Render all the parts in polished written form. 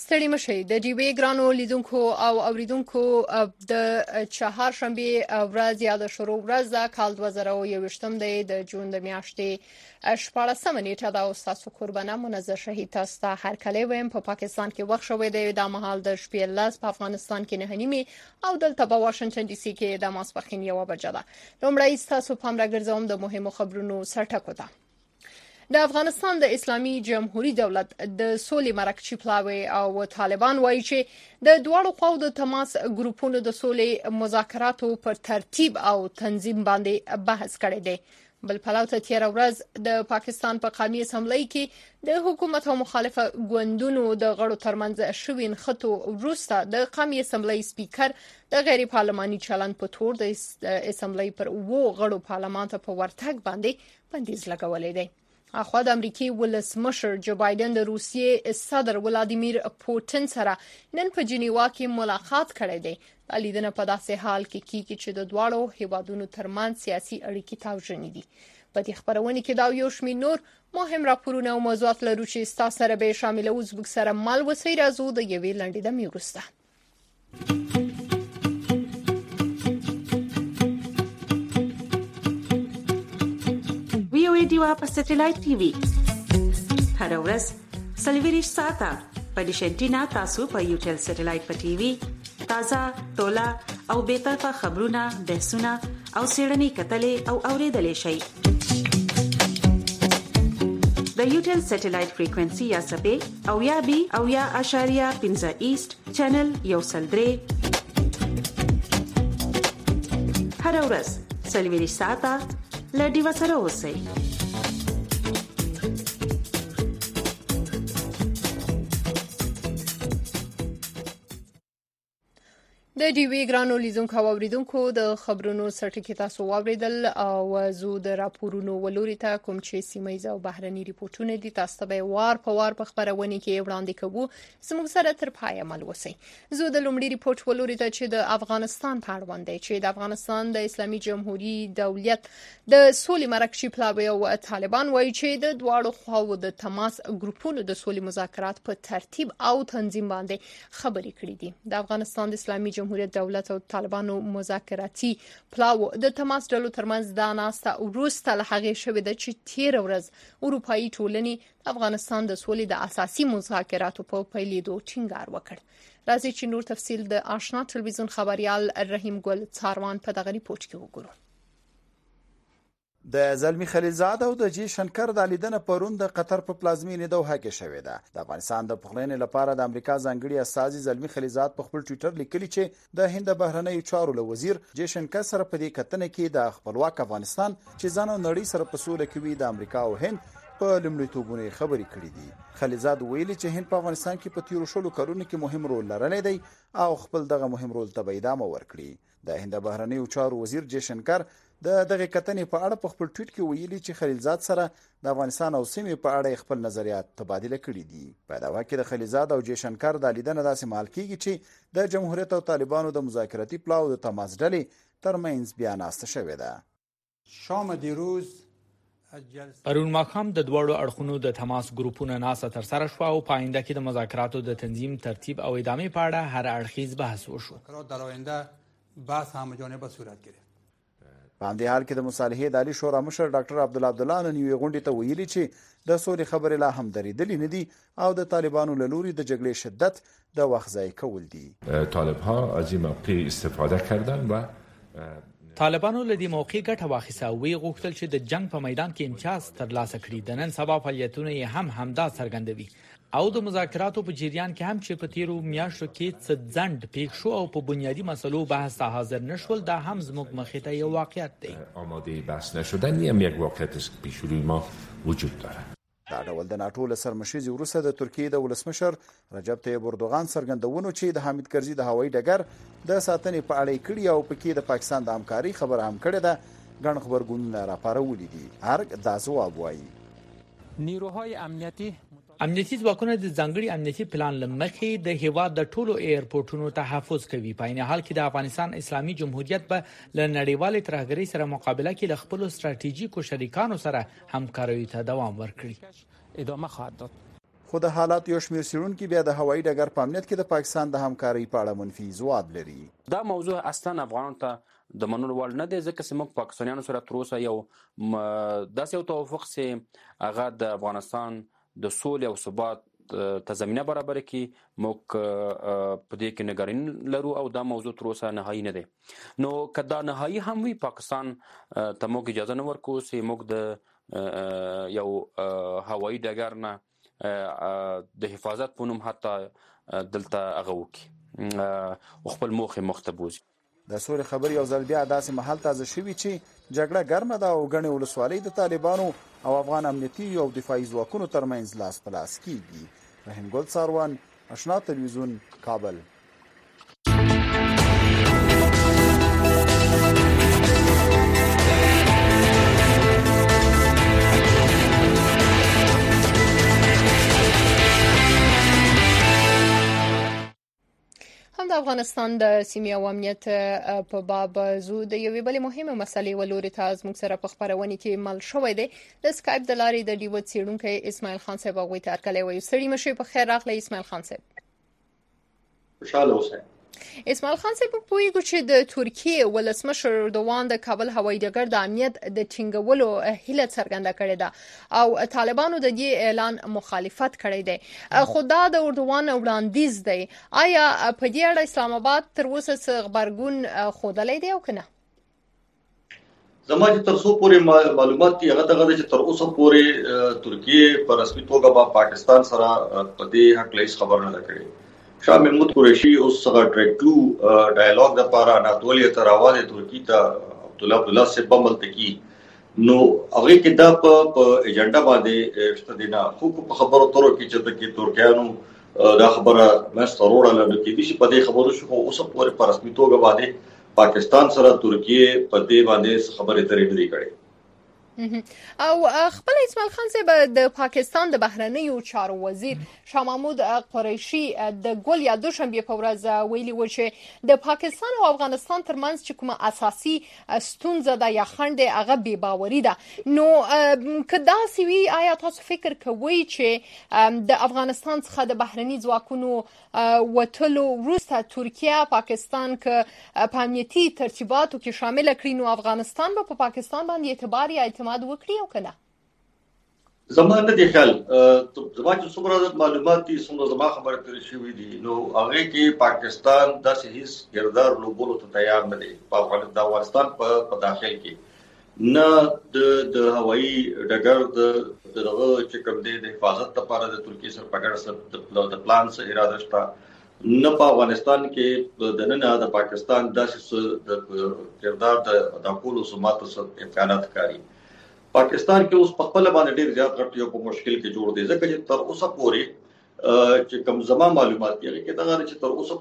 ستړي مشي د جیبې ګرانو لیدونکو او اوریدونکو د چهارشنبه ورځ یا د شروع ورځ د کال 2021 د جون د میاشتې 14 نیټه د اوساسو قربانه منزه شهید تاسو هر کله ویم په پاکستان کې وخت شوې د مهال د شپې لاس په افغانستان کې نه نیمه او دلته په واشنگټن ډي سي کې د ماسپخین 1 بجه ده. لومړی تاسو پام راګرځوم د مهمو خبرونو سرټکو ته. د افغانستان د اسلامي جمهوریت دولت د سولې مرکچی پلاوی او طالبان وایي چې د دوړو خواو د تماس ګروپونو د سولې مذاکراتو پر ترتیب او تنظیم باندې بحث کړی دی. بل پلاو ته تیر ورځ د پاکستان په قومي اسمبلی کې د حکومت او مخالفه ګوندونو د غړو ترمنځ شوین خطو وروسته د قومي اسمبلی سپیکر د غیر پارلماني چلند په تور د اسمبلی پر وو غړو پارلمان ته په ورتګ باندې بندیز لګولې دی. اخوا د امریکای ولسمشر جو بایدن د روسیې صدر ولادیمیر پوتین سره نن په جنیوا کې ملاقات کړی دی. لیدنه په داسې حال کې کیږي چې د دواړو هیوادونو ترمنځ سیاسي اړیکې تاوژنې دي. په دې خبرونه کې دا یو شمېر نور مهم راپورونه او موضوعات لرو چې تاسو سره به شامل اوس بګ سره مال وسی راځو د یوې لنډې دمې وروسته. دیوا په سټلایټ ټي وي هر ورځ سلویریش ساته په ډیشنټینا تاسو په یوټل سټلایټ په ټي وي تازه تولا او به طرفه خبرونه بحثونه او سیړنی کتلې او اوریدلې شي. د یوټل سټلایټ فریکوئنسي یا سبې او یا بي او یا اشاریه 15 ایست چینل یو سلدري هر ورځ سلویریش ساته لډي وسره اوسئ. د ډیوی ګرانو لیدونکو او اوریدونکو د خبرونو سرټکی تاسو واوریدل او زو د راپورونو ولوري ته کوم چې سیمایي او بهرني ریپورتونه دي تاسو به وار په وار په خبرونه کې وړاندې کوو. زموږ سره تر پای عمل وسی. زو د لومړي ریپورت ولوري ته چې د افغانستان په اړه وندي چې د افغانستان د اسلامي جمهوریت دولت د سولې مرکچی پلاوی او طالبان وایي چې د دواړو خواو د تماس ګروپونو د سولې مذاکرات په ترتیب او تنظیم باندې خبرې کړې دي. د افغانستان د اسلامي جمهوریت دولت او طالبانو مذاکراتي پلاو د تماس ډلو ترمنځ د ناسته وروسته له هغه شوې د چې تیر ورځ اروپאי ټولنې افغانستان د سولې د اساسي مذاکراتو په پیلېدو ټینګار وکړ. راځي چې نور تفصیل د آشنا ټلویزیون خبريال رحیم ګل څاروان په دغه ریپورت کې وګورو. د زلمی خلیلزاد او د جی شنکر د لیدنه پرون د قطر په پلازمینه دوحه کې شوې ده. د افغانستان د پخلینې لپاره د امریکا ځانګړي استاذ زلمی خلیلزاد په خپل ټوئیټر لیکلي چې د هند بهرنیو چارو له وزیر جی شنکر سره په دې کتنه کې د خپلواک افغانستان چې ځان نړۍ سره په سوله کې وي د امریکا او هند په لومړیتوبونو خبرې کړې دي. خلیلزاد ویلي چې هند په افغانستان کې په تیرو شلو کلونو کې مهم رول لرلی دی او خپل دغه مهم رول ته ادامه ورکړي. د هند بهرنیو چارو وزیر جی شنکر د دغه کتنې په اړه په خپل ټویټ کې ویلي چې خلیلزاد سره د افغانستان او سیمې په اړه خپل نظریات تبادله کړي دي. په دغه کې د خلیلزاد او جی شنکر د لیدنه داسې مال کیږي چې د جمهوریت او طالبانو د مذاکراتي پلاو د تماس ډلې ترمنځ بیان استه شوې ده. شام دیروز پرون ماښام د دوړو اړخونو د تماس ګروپونو ناسه تر سره شو او پاینده کې د مذاکراتو د تنظیم ترتیب او ادامې په اړه هر اړخیز بحث وشو. در آینده بحث همجانبه صورت گرفت. په همدې حال کې د مصالحې د عالی شورا مشر ډاکټر عبدالله نن یوې غونډې ته ویلي چې د سولې خبرې لا هم درېدلې نه دي او د طالبانو له لوري د جګړې شدت د وخت ضایع کول دي. طالب‌ها از این موقع استفاده کردن و طالبانو له دې موقع ګټه واخیسته او غوښتل چې د جنگ په میدان کې امتیاز ترلاسه کړي. د نن سبا فعالیتونه یې هم همدا څرګندوي او د مذاکراتو په جریان کې هم چې په تیرو میاشتو کې څه ځنډ پیښ شو او په بنیادی مسلو بحث ته حاضر نشول دا هم زموږ مخې ته یو واقعیت دی. آماده بحث نشدن هم یک واقعیت است که پیش روی ما وجود داره. دا ډول د ناتو له سرمشيزي وروسته د ترکیې د ولسمشر رجب طیب اردوغان څرګندونو چې د حامد کرزي د هوایي ډګر د ساتنې په اړه کړي او پکې د پاکستان د همکاري خبره هم کړې ده ګڼ خبرګونونه راپارولي دي. هر دا ځواب وایي. نیروهای امنیتي ځواکونه د ځانګړي امنیتي پلان لمخې د هیواد د ټولو ایرپورټونو تحفظ کوي. په عین حال کې د افغانستان اسلامي جمهوریت به له نړیوالې ترهګرۍ سره مقابله کې له خپل ستراتیژیکو شریکانو سره همکارۍ ته دوام ورکړي. ادامه خواهد داد. خو د حالات یو شمېر څېړونکي بیا د هوایي ډګر په امنیت کې د پاکستان د همکارۍ په اړه منفي ځواب لري. دا موضوع اصلا افغانانو ته د منلو وړ نه دی، ځکه چې موږ پاکستانیانو سره تر اوسه یو داسې یو توافق چې هغه د افغانستان د سولې او ثبات ته زمینه برابر کړي، موږ په دې کې نگراني لرو او دا موضوع تر اوسه نهایي نه دی. نو که دا نهایي هم وي، پاکستان ته موږ اجازه نه ورکوو چې موږ د یو هوایي ډګر نه د حفاظت په نوم حتی دلته هغه وکړي او خپل موخې مخته بوځي. د سولې خبرې یو ځل بیا داسې محل تازه شوي چې جګړه ګرمه ده او ګڼې ولسوالۍ د طالبانو او افغان امنیتي او دفاعي ځواکونو ترمنځ لاس په لاس کیږي. رحیم ګل ساروان، آشنا تلویزیون، کابل. هم د افغانستان د سیمې او امنیت په باب زو د یوې بلې مهمه مسلې ولوري ته زموږ سره په خبرونه کې مل شوې ده. د سکایپ د لارې د ډیو څېړونکو اسماعیل خان صاحب هغوی ته هرکلی وایو. سړي مشي په خیر راغلی اسماعیل خان صاحب. خوشاله اوسئ. اسماعیل خان صاحب پوهیږو چې د ترکیه ولسمشر اردوغان د کابل هوایي ډګر د امنیت د ټینګولو هیله څرګنده کړې ده او طالبانو د دې اعلان مخالفت کړی دی، خو دا د اردوغان وړاندیز دی. آیا په دې اړه اسلام آباد تر اوسه څه غبرګون ښودلی دی او که نه؟ زما چې تر څو پورې معلومات دي هغه دغه چې تر اوسه پورې ترکیه په رسمي توګه په پاکستان سره په دې حق هیڅ خبر نه ده کړې. شاه محمود قریشي اوس څنګه ډایرکټ ډایالوګ د لپاره اناتولیا ته راوړی ترکیه ته عبدالله صاحب بمل تکي نو هغه کې دا په ایجنډا باندې شته دي نه خو په خبرو ترو کې چې د ترکیانو دا خبره مستروړه لږ کې دي چې په دې خبرو شو اوس پورې په رسمي توګه باندې پاکستان سره ترکیه په دې باندې خبرې ترې نه کړي. او خپل اسماعیل خان صاحب د پاکستان د بهرنیو چارو وزیر شاه محمود قریشي د ګل یا دوشنبه په ورځ ویلي و چې د پاکستان او افغانستان ترمنځ چې کومه اساسي ستونزه ده یا خنډ هغه بې باوري ده. نو که داسې وي آیا تاسو فکر کوئ چې د افغانستان څخه د بهرني ځواکونو وتلو وروسته ترکیه پاکستان که په امنیتي ترتیباتو کې شامل کړي نو افغانستان به په پاکستان باندې اعتبار یا اعتماد وکړي او کنه؟ زما نه دی خیال، زما چې څومره معلومات دي څومره زما خبره ترې شوې دي نو هغه کې پاکستان داسې هیڅ کردار لوبولو ته تیار نه دی په افغانستان په داخل کې، نه د هوایي ډګر دغه چې کوم دی د حفاظت لپاره د ترکیه سره په ګډه سره د پلان سره اراده شته، نه په افغانستان کې د نن د پاکستان داسې د کردار د کولو سمات امکانات کاری. پاکستان کې اوس په خپل باندې ډیر زیات غټ یو په مشکل کې جوړ دی ځکه چې تر اوسه پورې چې کوم زما معلومات دي کې دا غواړي چې تر اوسه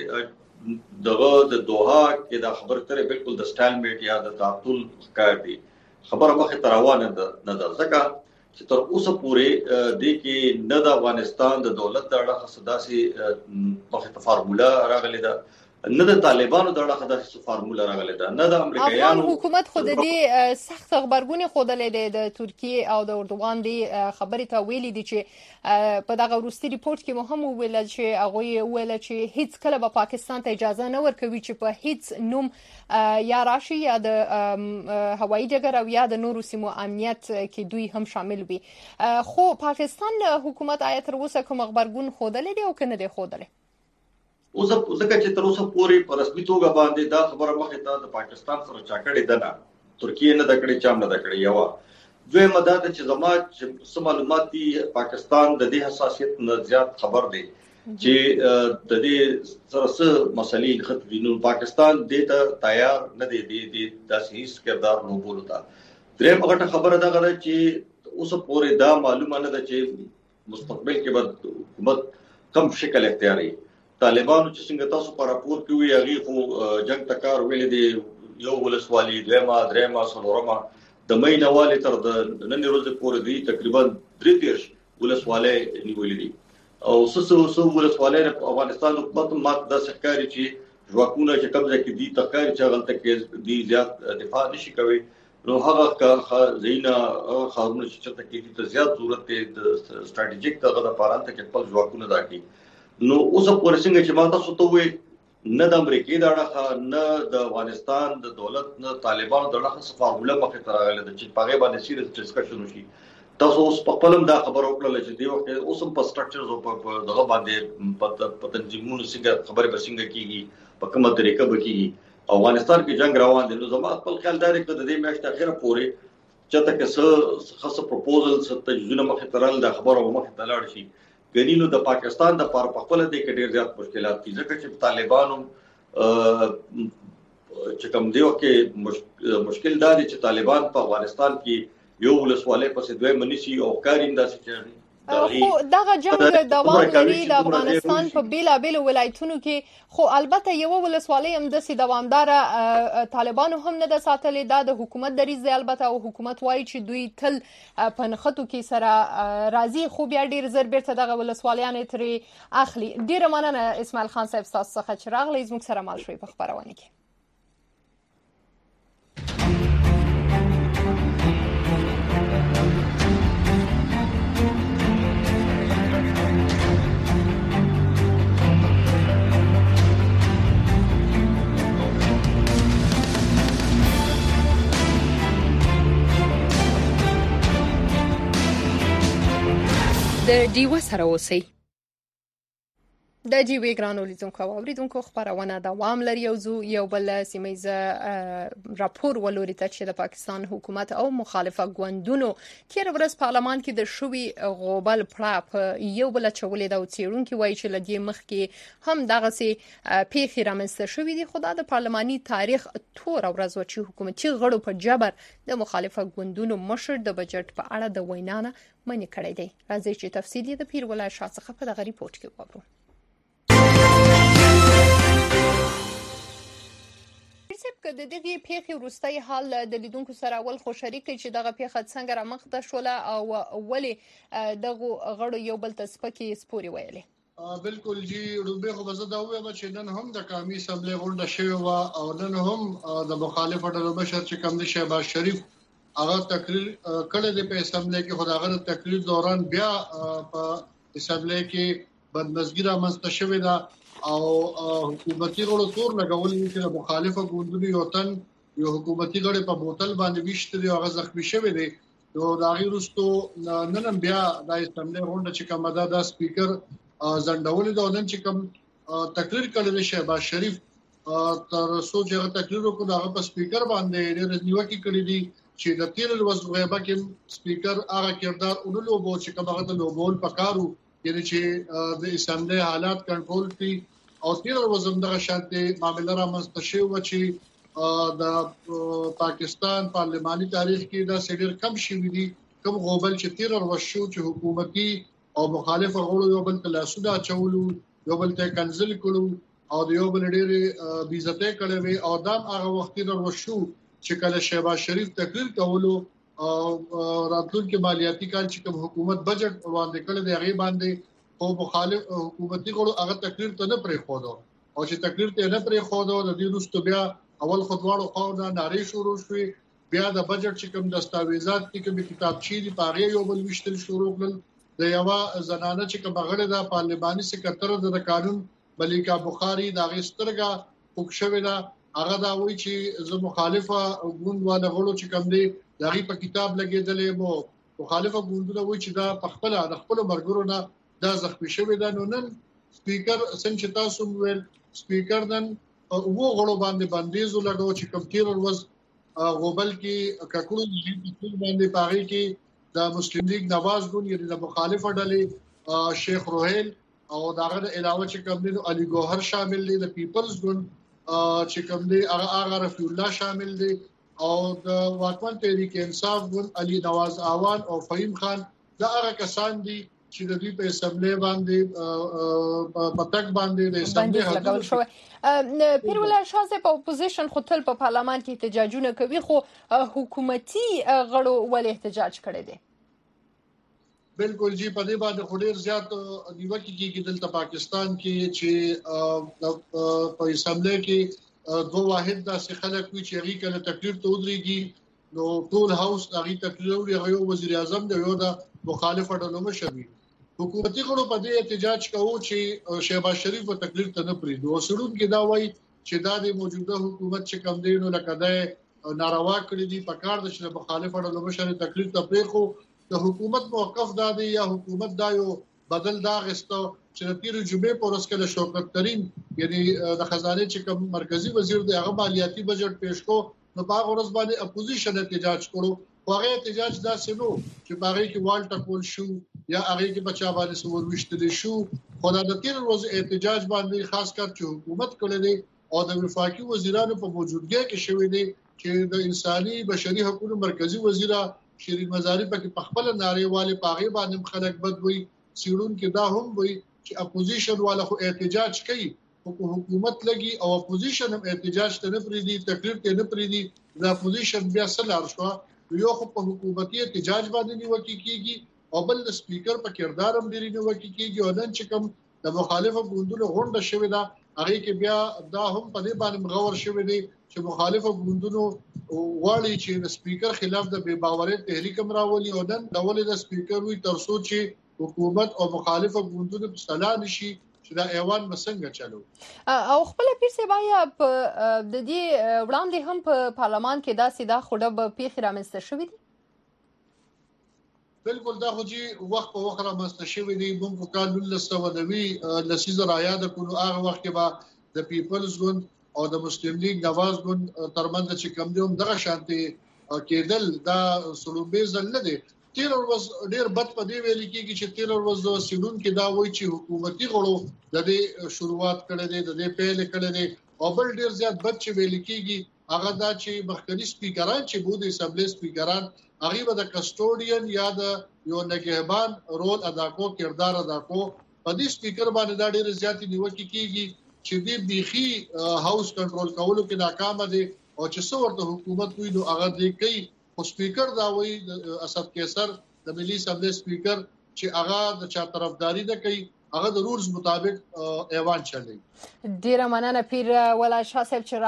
پورې دغه د دوحه کې دا خبره ترې بالکل د سټایل میټ یا د تعطل کار دی خبره مخه تروانه نه ده ځکه چې تر اوسه پورې د کې نه د افغانستان د دولت د اړه خاصه په فارمولا راغلی ده، نه د طالبانو د اړه خاصه فارمولا راغلی ده، نه د امریکایانو حکومت خود دې سخت خبرګونی خودلې ده د ترکیه او د اردوغان دی خبرې ته ویلي دي چې په دغه وروستي ریپورت کې مهم ویل چې هغه ویل چې هیڅ کله به پاکستان ته اجازه نه ورکوي چې په هیڅ نوم یا راشي یا د هوایي ډګر او یا د نورو سیمو امنیت کې دوی هم شامل وي. خو پاکستان حکومت آیا تر اوسه کوم خبرګون خودلې دی او کنه دی خودلې؟ اوس ځکه چې تر اوسه پورې په رسمي توګه باندې دا خبره مخه ته د پاکستان سره چاکړې ده نه ترکیه نه د کړې چام نه د کړې یو دوی مدد چې زما چې معلومات دي پاکستان د دې حساسیت نه زیات خبر دی چې د دې سره څه مسلې خط دي نو پاکستان دې ته تیار نه دی د داسې کردار نو بولتا. درېم غټه خبره ده چې اوس پورې دا معلومه نه ده چې مستقبل کې به حکومت کم شکل اختیاري. طالبانو چې څنګه تاسو په راپور کې وی هغه خو جنگ تکار ویل دي یو ولسوالي دویمه درېمه څلورمه د مې نواله تر د نن ورځې پورې دی تقریبا 33 ولسوالۍ نیولې دي او سو ولسوالۍ په افغانستان حکومت ماته د سرکاري چې ځواکونه چې قبضه کې دي تکار چې غلطه کې دي زیات دفاع نشي کوي نو هغه زینا خاورونه چې چرته کې ته زیات ضرورت دی د استراتیژیک دغه لپاره ته کې خپل ځواکونه راکړي. نو اوس په څنګه چې ما تاسو ته وې نه د امریکای د اړخه نه د افغانستان د دولت نه طالبانو د اړخه څه فارموله مخې ته راغله چې په هغه باندې سیریس ډسکشن وشي. تاسو اوس په خپلم دا خبر وکړل چې دی وخت اوس هم په سټرکچرز او په دغه باندې په تنظیمونو څنګه خبره به څنګه کیږي په کومه طریقه به کیږي. افغانستان کې جنگ روان دي. نو زما خپل خیال دا دی چې د دې میاشتې اخیره پورې چې تک څه خاصه پروپوزل څه تجویزونه مخې ته رال د خبرو مخې ته لاړ شي. ګنینو د پاکستان د پر خپل د کې ډېر زیات مشکلات دي ځکه چې طالبانو چې کوم دیو کې مشکل دا دي چې طالبان په افغانستان کې یو ولسوالۍ پسې دوی منشي او کاریندا چې خو دغه جنگ دوام لري د افغانستان په بیلابیل ولایتونو کې خو البته یو ولسوالۍ هم د دوامدار طالبانو هم نه د ساتلې دا د حکومت دریځ دی. البته او حکومت وایي چې دوی تل په نخښتو کې سره راضي خو بیا ډیر زر بیرته دغه ولسوالیان ترې اخلي. ډیره مننه اسماعیل خان صاحب تاسو څخه چې راغلی زموږ سره مال شوي په خبرونه کې. د ډیوه سره اوسئ. د جیوی ګرانو لیدونکو او اوریدونکو خبرونه دوام لري. یو بل سیمه راپور ولوري ته چې د پاکستان حکومت او مخالفه ګوندونو تیر ورځ پارلمان کې د شوی غوبل پړاپ یو بل چولې د څیړونکو وایي چې لدی مخ کې هم دغه سي پیخي رامنځته شوې دي. خو د پارلماني تاریخ تور ورځ و چې حکومتي غړو په جبر د مخالفه ګوندونو مشر د بجټ په اړه د وینانه منې کړې دي. راځي چې تفصیلی د پیر ولایت شاڅخه په دغه ریپورت کې وګورو. د دغه پیښې وروستي حال د لیدونکو سره اول خو شریک چې دغه پیښه څنګه رامخته شوله او ولې دغه غړو یو بل تسپکی سپوري ویلې. بالکل جی روبه خو بزه دا وایم چې نن هم د قومي اسمبلی غونډه شوې و او نن هم د مخالفت ډلو مشر چې کوم دی شهباز شریف هغه تقریر کړی دی په اسمبلی کې. خدای د تقریر دوران بیا په اسمبلی کې بدمزګي رامنځته شوې ده او حکومتي غړو تور لګولې چې مخالفه ګوندونو یو حکومتي غړي په بوتل باندې وشته دی او هغه زخمی شوی دی. نو دا غیرستو نن بیا د اسمبلی غونډه چې کومه ده د سپیکر زندولې ده نن چې کوم تقریر کړی شهباز شریف تر سوچ هغه تقریر کو دا په سپیکر باندې ډېر نیوکه کړې دي چې د تیر ورځ غیبه کې سپیکر هغه کردار اونلو بو چې کومه د لوبول پکارو یعنی چې د اسمبلی حالات کنټرول کړي او تیر ورځ دغه شانتي معاملې را مستشي و چې د پاکستان پارلماني تاریخ کې دا سیډر کم شوی دي کوم غوبل چې تیر ورځ شو چې حکومتي او مخالف غړو یو بل تلاسودا چولو یو بل ته کنسل کړو او یو بل ډېر بیزته کړي وي او دا هغه وخت ورځ شو چې کله شهباز شریف تقریر کولو او راتلونکي مالیاتي کال چې کوم حکومت بجټ وړاندې کړی دی هغه باندې او مخالف حکومتي غړو هغه تقریر ته نه پرې خو دو او چې تقریر ته نه پرې خو دو د دې وروسته بیا اول خطوانو خو دا ناری شروع شوې بیا د بجټ چې کوم دستاویزات کې کوم کتابچې دي پاره یو بل وشتل شروع کړل. د یو زنانه چې کوم غړي د پارلماني سکرټر د قانون ملیکا بخاری دا غسترګه پوښښوي دا هغه دا وایي چې زه مخالفه ګوند والا غړو چې کوم دي دغه په کتاب لګیدلې مو مخالفه ګوندونه وایي چې دا په خپل مرګورو نه دا زخمی شوی دا. نو نن سپیکر څنګه تاسو ویل سپیکر نن وو غړو باندې بندیز لګو چې کوم تیر ورځ غوبل کې ککړو د باندې پاره کې د مسلم لیگ نواز ګوند یعنی د مخالفه ډلې شیخ روهیل او داغه علاوه چې کوم دي علي ګوهر شامل دي د پیپلز ګوند چې کوم دي هغه رفیع الله شامل دي او د واکمن تحریک انصاف ګوند علي نواز اعوان او فهیم خان دا هغه کسان دي چې د دې په اسمبلی باندې پټک باندې د اسمبلی لګول شو. پیروله شازه په اپوزیشن خو تل په پارلمان کې احتجاجونه کوي خو حکومتي غړو ول احتجاج کړي دي. بالکل جی په دې باندې خو ډیر زیات نیوکه کیږي دلته پاکستان کې چې په اسمبلی کې دوه واحد داسې خلک وي چې هغه کله تقریر ته ودرېږي نو ټول هاوس هغه تقریر یو وزیر اعظم دی یو د مخالفه ډلو مشر حکومتي غړو په دې احتجاج کوي چې شهباز شریف په تقریر ته نه پریدو سړون کې دا وایي چې دا د موجوده حکومت چې کم دی نو لکه دا ناروا کړی دي په کار د چې مخالفه ډلو مشر تقریر ته پریخو د حکومت موقف دا دی یا حکومت دا یو بدل دا غستو چې تیر جمعې په ورځ کې شوکت ترين یعنی د خزانه چې کوم مرکزی وزیر دی هغه مالیاتي بجټ پیش کو نو په ورځ باندې اپوزیشن احتجاج کړو هغه احتجاج دا سينو چې باغې کې والټ کول شو یا هغه کې بچا باندې سور وشتل شو خدای د تیر ورځ احتجاج باندې خاص کر چې حکومت کړی دی او د وفاقي وزیرانو په موجودګۍ کې شوې دي چې د انساني بشري حقوقو مرکزی وزیره شیرین مزاری په خپل نارېواله پاغه باندې خلک بدوي سیرون کې دا هم وي چې اپوزیشن والا خو احتجاج کوي حکومت لګي او اپوزیشن هم احتجاج ته نه پریدي تقریر ته نه پریدي د اپوزیشن بیا سلار شو یو خو په حکومتي احتجاج باندې نیوکه کیږي او بل د سپیکر په کردار هم ډیری نیوکه کیږي او نن چې کوم د مخالفه ګوندونو غونډه شوې ده هغه کې بیا دا هم په دې باندې مغور شوې دي چې مخالفه ګوندونو واړي چې د سپیکر خلاف د بے باورۍ تحریک هم راولي او نن د ولې د سپیکر وی ترسو چې حکومت او مخالفه ګوندونو په صلاح نشي چې دا ایوان مسنګ چلو او خپل پیر سی بیا په د دې وړاندې هم په پارلمان کې دا سیده خوده به پیښ رامنځته شوې دي بالکل دا خو چې وخت په وخت رامنځته شوې دي موږ په کال 1990 لسیزه راياده کولو هغه وخت کې به د پیپلز ګوند او د مسلم لیگ نواز ګوند ترمنځ چې کم دی هم دغه شانتي کېدل دا سلوبې ځل نه دي تیر ورځ ډیر بد په دی ویل کېږي چې تیر ورځ سیډون کې دا وایي چې حکومتي غړو د دې شروعات کړې ده د دې پیل کړې ده او بل ډیر زیات بد چې ویل کېږي هغه دا چې مخکنی سپیکران چې بو د اسمبلی سپیکران هغه به د کسټوډین یا د یو نگهبان رول ادا کو کردار ادا کو په دې سپیکر باندې دا ډیر زیات نیوکه کیږي چې دې بيخي هاوس کنټرول کولو کې ناکام دي او چې څو ورته حکومت وي نو هغه دې کوي خو سپیکر دا وایي اسد کیسر د ملي اسمبلی سپیکر چې هغه د چا طرفداري نه کوي هغه د رولز مطابق ایوان چلوي ډیر مننه پیر ولا شاه صاحب چې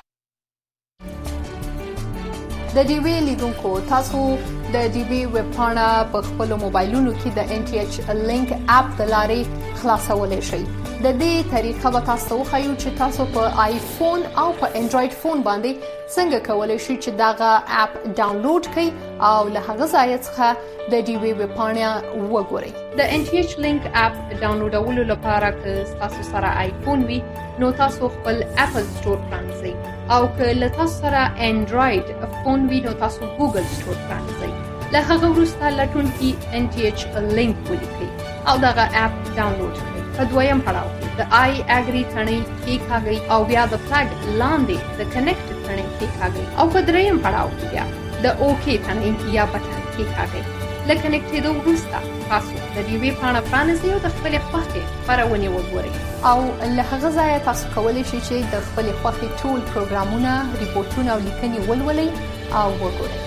د ډي وی لیدونکو تاسو د ډي وی ویب پاڼه په خپل موبایلونو کې د ان ټي ایچ لینک اپ د لارې خلاصولای شئ د دې طریقه به تاسو خو چې تاسو په آیفون او په انډراید فون باندې څنګه کولای شئ چې داغه اپ ډاونلوډ کړئ او له هغه ځای څخه د ډي وی ویب پاڼه وګورئ د ان ټي ایچ لینک اپ ډاونلوډولو لپاره که تاسو سره آیفون وي نو تاسو خپل اپل سٹور پرانځئ او که له تاسو سره انډراید فون وي نو تاسو ګوګل سٹور پرانځئ له هغه وروسته لټون کې ان ټي ایچ لینک ولیکئ او دغه اپ ډاونلوډ کړئ په دویم پړاو کې د آی اګری ثنې کې کاږي او بیا د فلګ لاندې د کنیکټ ثنې کې کاږي او په دریم پړاو کې بیا د اوکی ثنې یا بټن کې کاږي لکه نکټېدو وروسته تاسو د دې وی پاڼه پرانیزئ او د خپل خوښې خبرونه وګورئ او له هغه ځایه تاسو کولی شئ چې د خپل خوښې ټول پروګرامونه ریپورتونه او لیکنې ولولئ او وګورئ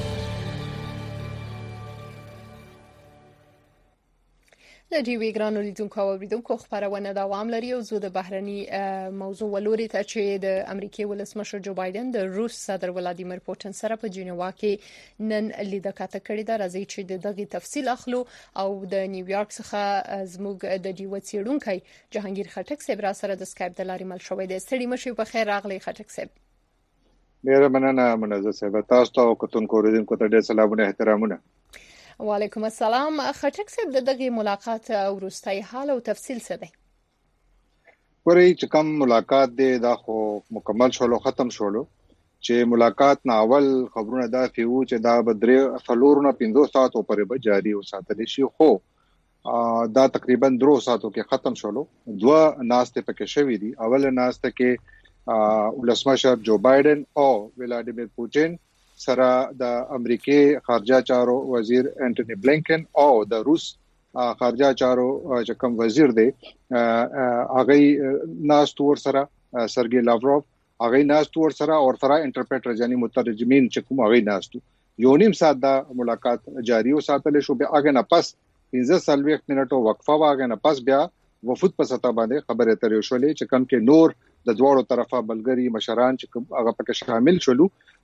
د ټي وی ګرانو لیدونکو او اوریدونکو خبرونه دوام لري او زه د بهرني موضوع ولوري ته چې د امریکای ولسمشر جو بایدن د روس صدر ولادیمیر پوتین سره په جنیوا کې نن لیدکاته کړې ده راځي چې دغه تفصیل اخلو او د نیویارک څخه زموږ د ډیو چیرونکو جهانگیر خټک صاحب را سره د اسکایپ د لارې مل شوې ده ستړي مشي په خیر راغلی خټک صاحب ډیر مننه منزه صاحب تاسو ته او کتونکو اوریدونکو ته ډیر سلامونه احترامونه وعلیکم السلام خټک صاحب دغه ملاقات وروستي حال او تفصیل څه دی ورې چې کوم ملاقات دی دا خو مکمل شولو ختم شولو چې ملاقات نه اول خبرونه دا فيو چې دا بدرې فلورونه 15 ساعتو پورې به جاری وساتل شي خو دا تقریبا 3 ساعتو کې ختم شولو دوه ناشته پکې شوې دي اول ناشته کې ولسمشر جو بایدن او ولادیمیر پوتین سره د امریکای خارجه چارو وزیر انټونی بلینکن او د روس خارجه چارو چې کوم وزیر دی هغه ناستور سره سرګی لاوروف هغه ناستور سره او سره انټرپریټر یعنی مترجمین چې کوم هغه ناستو یو نیم ساعت دا ملاقات جاری وساتل شو به هغه نه پس 15 منټو وقفه واغې نه پس بیا وفود په ستا باندې خبره اترې شولې چې کوم کې نور د دوړو طرفه بلګری مشران چې هغه پکې شامل شولو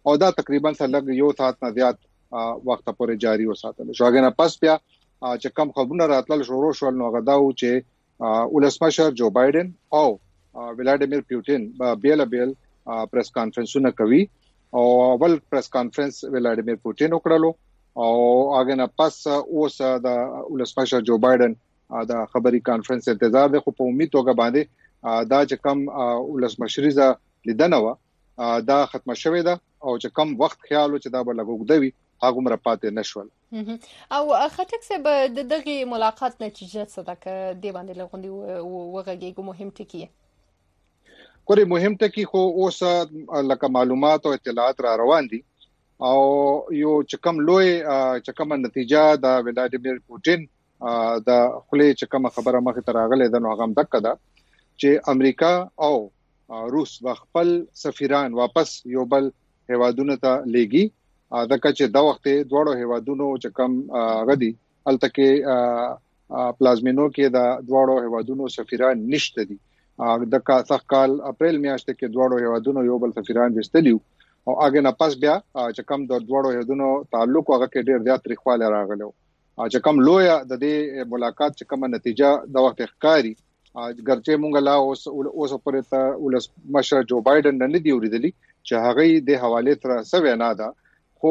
او دا تقریبا لږ یو ساعت نه زیات وخت پورې جاری وساتل شو. هغه نه پس بیا چې کم خبرونه راتلل شروع شول نو غداو چې ولسمشر جو بایدن او ولادیمیر پوتین بیل پریس کانفرنسونه کوي او اول پریس کانفرنس ولادیمیر پوتین وکړلو او هغه نه پس اوس د ولسمشر جو بایدن دا خبري کانفرنس انتظار دی، خو په امید توګه باندې دا چې کم ولسمشریزه لیدنه و دا ختمه شوې ده او چې کم وخت خیالو چې دا به لګوګدوي هغه مرپاتې نشول. او خټک صاحب د دغه ملاقات نتیجه څه ده که دی باندې لغوندي وغږیږي مهم ټکی کومه مهم ټکی خو اوس لکه معلومات او اطلاعات را روان دي او یو چې کم لوی چې کم نتیجه د ولادیمیر پوتین د خپل چې کم خبره مخه تراغله ده نو هغه دک ده چې امریکا او روس خپل سفیران واپس یو بل هوادونو ته لېږي. دغه چې دا وخت دوړو هوادونو چې کم غدي التکه پلازمینو کې دا دوړو هوادونو سفیران نشته دي. د کال اپریل میاشتې کې دوړو هوادونو یو بل سفیران وستلیو او هغه نه پس بیا چې کم د دوړو هوادونو تعلق هغه کې ډېر زیات تاریخواله راغلو. چې کم لوی د دې ملاقات چې کم نتیجه د وخت ښکاری ګرځې مونږ لا اوس پرې ته ولسمشر جو بایدن نه دی وریدلی چې هغه د حواله تر سوي نه ده، خو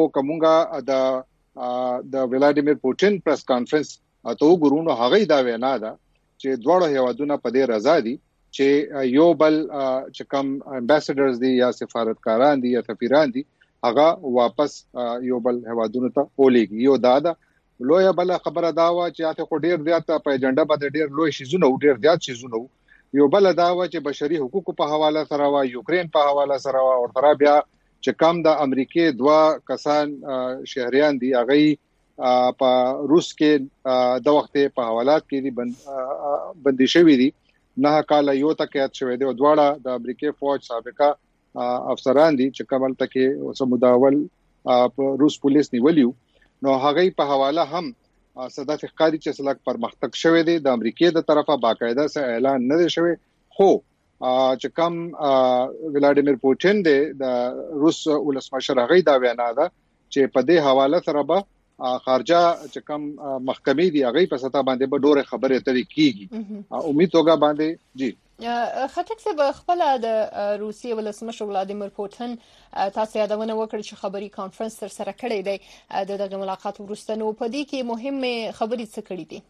کومه د ولادیمیر پوتین پریس کانفرنس ته وګورو هغه دا وینا ده چې دوړو هوادونه په دې رضا دي چې یو بل چې کم امبیسډرز دي یا سفارتکاران دي یا سفیران دي هغه واپس یو بل هوادونو ته ولېږي. یو دا لوی بل خبره دا و چې اته خو ډیر زیات په ایجنډا باندې ډیر لوی شیزونه او ډیر زیات شیزونه یو بل دا و چې بشري حقوقو په حواله سره و یوکرين په حواله سره او تر بیا چې کم د امریکای دوا کسان شهريان دي هغه په روس کې د وخت په حوالات کې دي بندي شوی دي، نه کال یو تکیات شوی دی او دواړه د امریکای فوج سابقه افسران دي چې کومل تکي سموداول په روس پولیس نیولیو نو هغه په حواله هم صدا فقاری چې سلک پرمختګ شوی دی د امریکای د طرفه باقاعده سره اعلان نه شوی، خو چې کم ولادیمیر پوتین د روس ولسمشر هغه دا وینا ده چې په دې حواله سره به خارجه چې کم محکمې دی هغه په ستا باندې به ډوره خبره اترې کیږي. امید توګه باندې جی خټک صاحب خپل د روسیې ولسمشر ولادیمیر پوتین تاسو یادونه وکړه چې خبري کانفرنس تر سره کړی دی دغه ملاقات وروسته نو په دې کې مهمه خبري څه کړې دي؟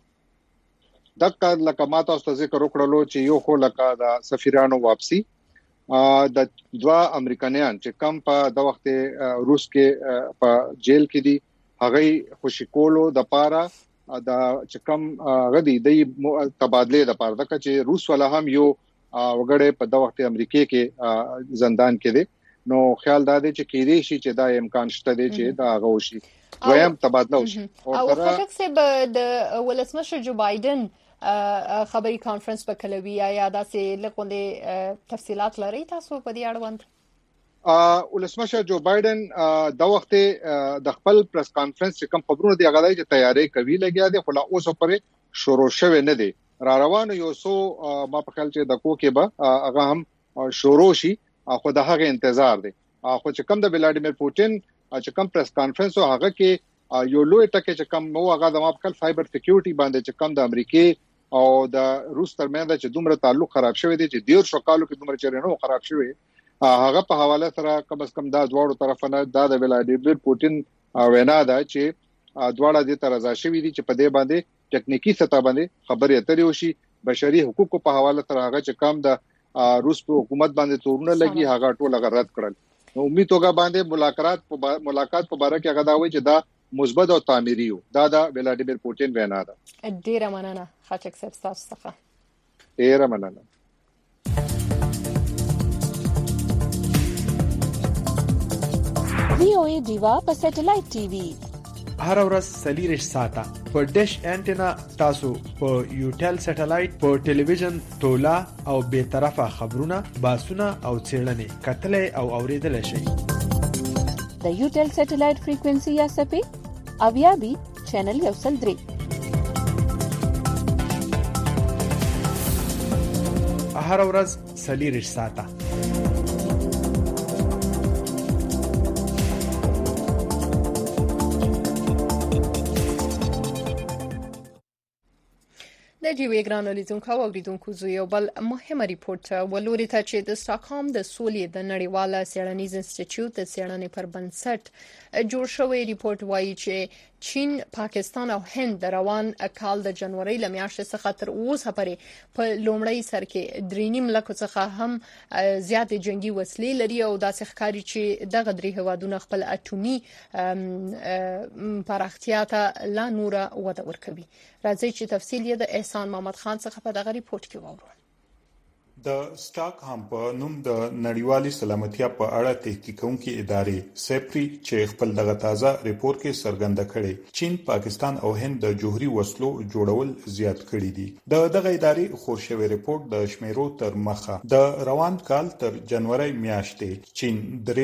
دغه لکه ما تاسو ذکر وکړلو چې یو خو لکه د سفیرانو واپسی د دوا امریکایان چې کم په د وخت روس کې په جیل کې دي هغه خوشی کولو د پاره دا چې کم غدي د تبادله د پاره دغه چې روس ولا هم یو وګړې په د وخت امریکای کې زندان کې دي نو خیال دا دی چې کېدې شي چې دا امکان شته دی چې دا غوشي ویم تبادله وشي. او خټک صاحب د ولسمشر جو بایدن خبري کانفرنس په کلوي یا داسې لکه تفصيلات لري تاسو په دې اړوند؟ ولسمشر جو بایدن د وخت د خپل پریس کانفرنس کوم خبرونه دی غلای چې تیاری کوي لګیا دی خو لا اوس پرې شروع شوه نه دی را روان یو سو ما په خیال چې د کوکه به هغه هم شروع شي خو د هغه انتظار دی. خو چې کوم د ولادیمیر پوتین چې کوم پریس کانفرنس هغه کې یو لوی ټکی چې کوم نو هغه د ما په خیال سایبر سکیورټي باندې چې کوم د امریکای او د روس ترمنځ چې دومره تعلق خراب شوی دی چې ډیر شو کالو کې دومره چرنو خراب شوی هغه په حواله سره کم از کم دا دواړو طرفانه د ولادیمیر پوتین وینا ده چې دواړه د ترازا شوی دي چې په دې باندې ټکنیکی سطح باندې خبرې اترې وشي، بشري حقوقو په حواله سره هغه چې کم د روس په حکومت باندې تورونه لګي هغه ټول رد کړل. نو امید توګه باندې ملاقات په باره کې هغه دا وایي چې دا مثبت او تعمیري دا د ولادیمیر پوتین وینا ده. ډیره مننه خټک صاحب تاسو څخه. ډیره مننه. VOA دیوا په سټلایټ ټي وي هر ورځ سلیریش ساته په ډیش انټینا تاسو په یوټل سټلایټ په ټلویزیون تولا او به طرفه خبرونه باسونه او چیرلنې کتلې او اوریدل شي. د یوټل سټلایټ فریکوئنسي یا سپې اویا بي چینل یو سل درې هر ورځ سلیریش ساته د جیوی ګران لیدونکو او اوریدونکو زو یو بل مهمه ریپورت ولوري ته چې د سټاکهولم د سولې د نړیواله څېړنیز انسټیټیوټ د څېړنې پر بنسټ جوړ شوی ریپورت وایي چې چین، پاکستان او هند د روان کال د جنوري ل میاشتې څخه تر اوسه پورې په لومړی سر کې 3.5 لک څخه هم زیات جنگي وسلې لري او داسې ښکاري چې دغه درې هوادونه خپل اټومي پراختیا ته لا نور وده ورکوي. راځي چې تفصیل یې د احسان محمد خان څخه په دغه ریپورت کې واورو. د سټاکهولم په نوم د نړیوالې سلامتیا په اړه تحقیقونکي ادارې سپری چې خپل دغه تازه ریپورت کې څرګنده کړي چین، پاکستان او هند د جوهري وسلو جوړول زیات کړي دي. دغه ادارې خورشوي ریپورت د شمیرو تر مخه د روان کال تر جنوري میاشتې چین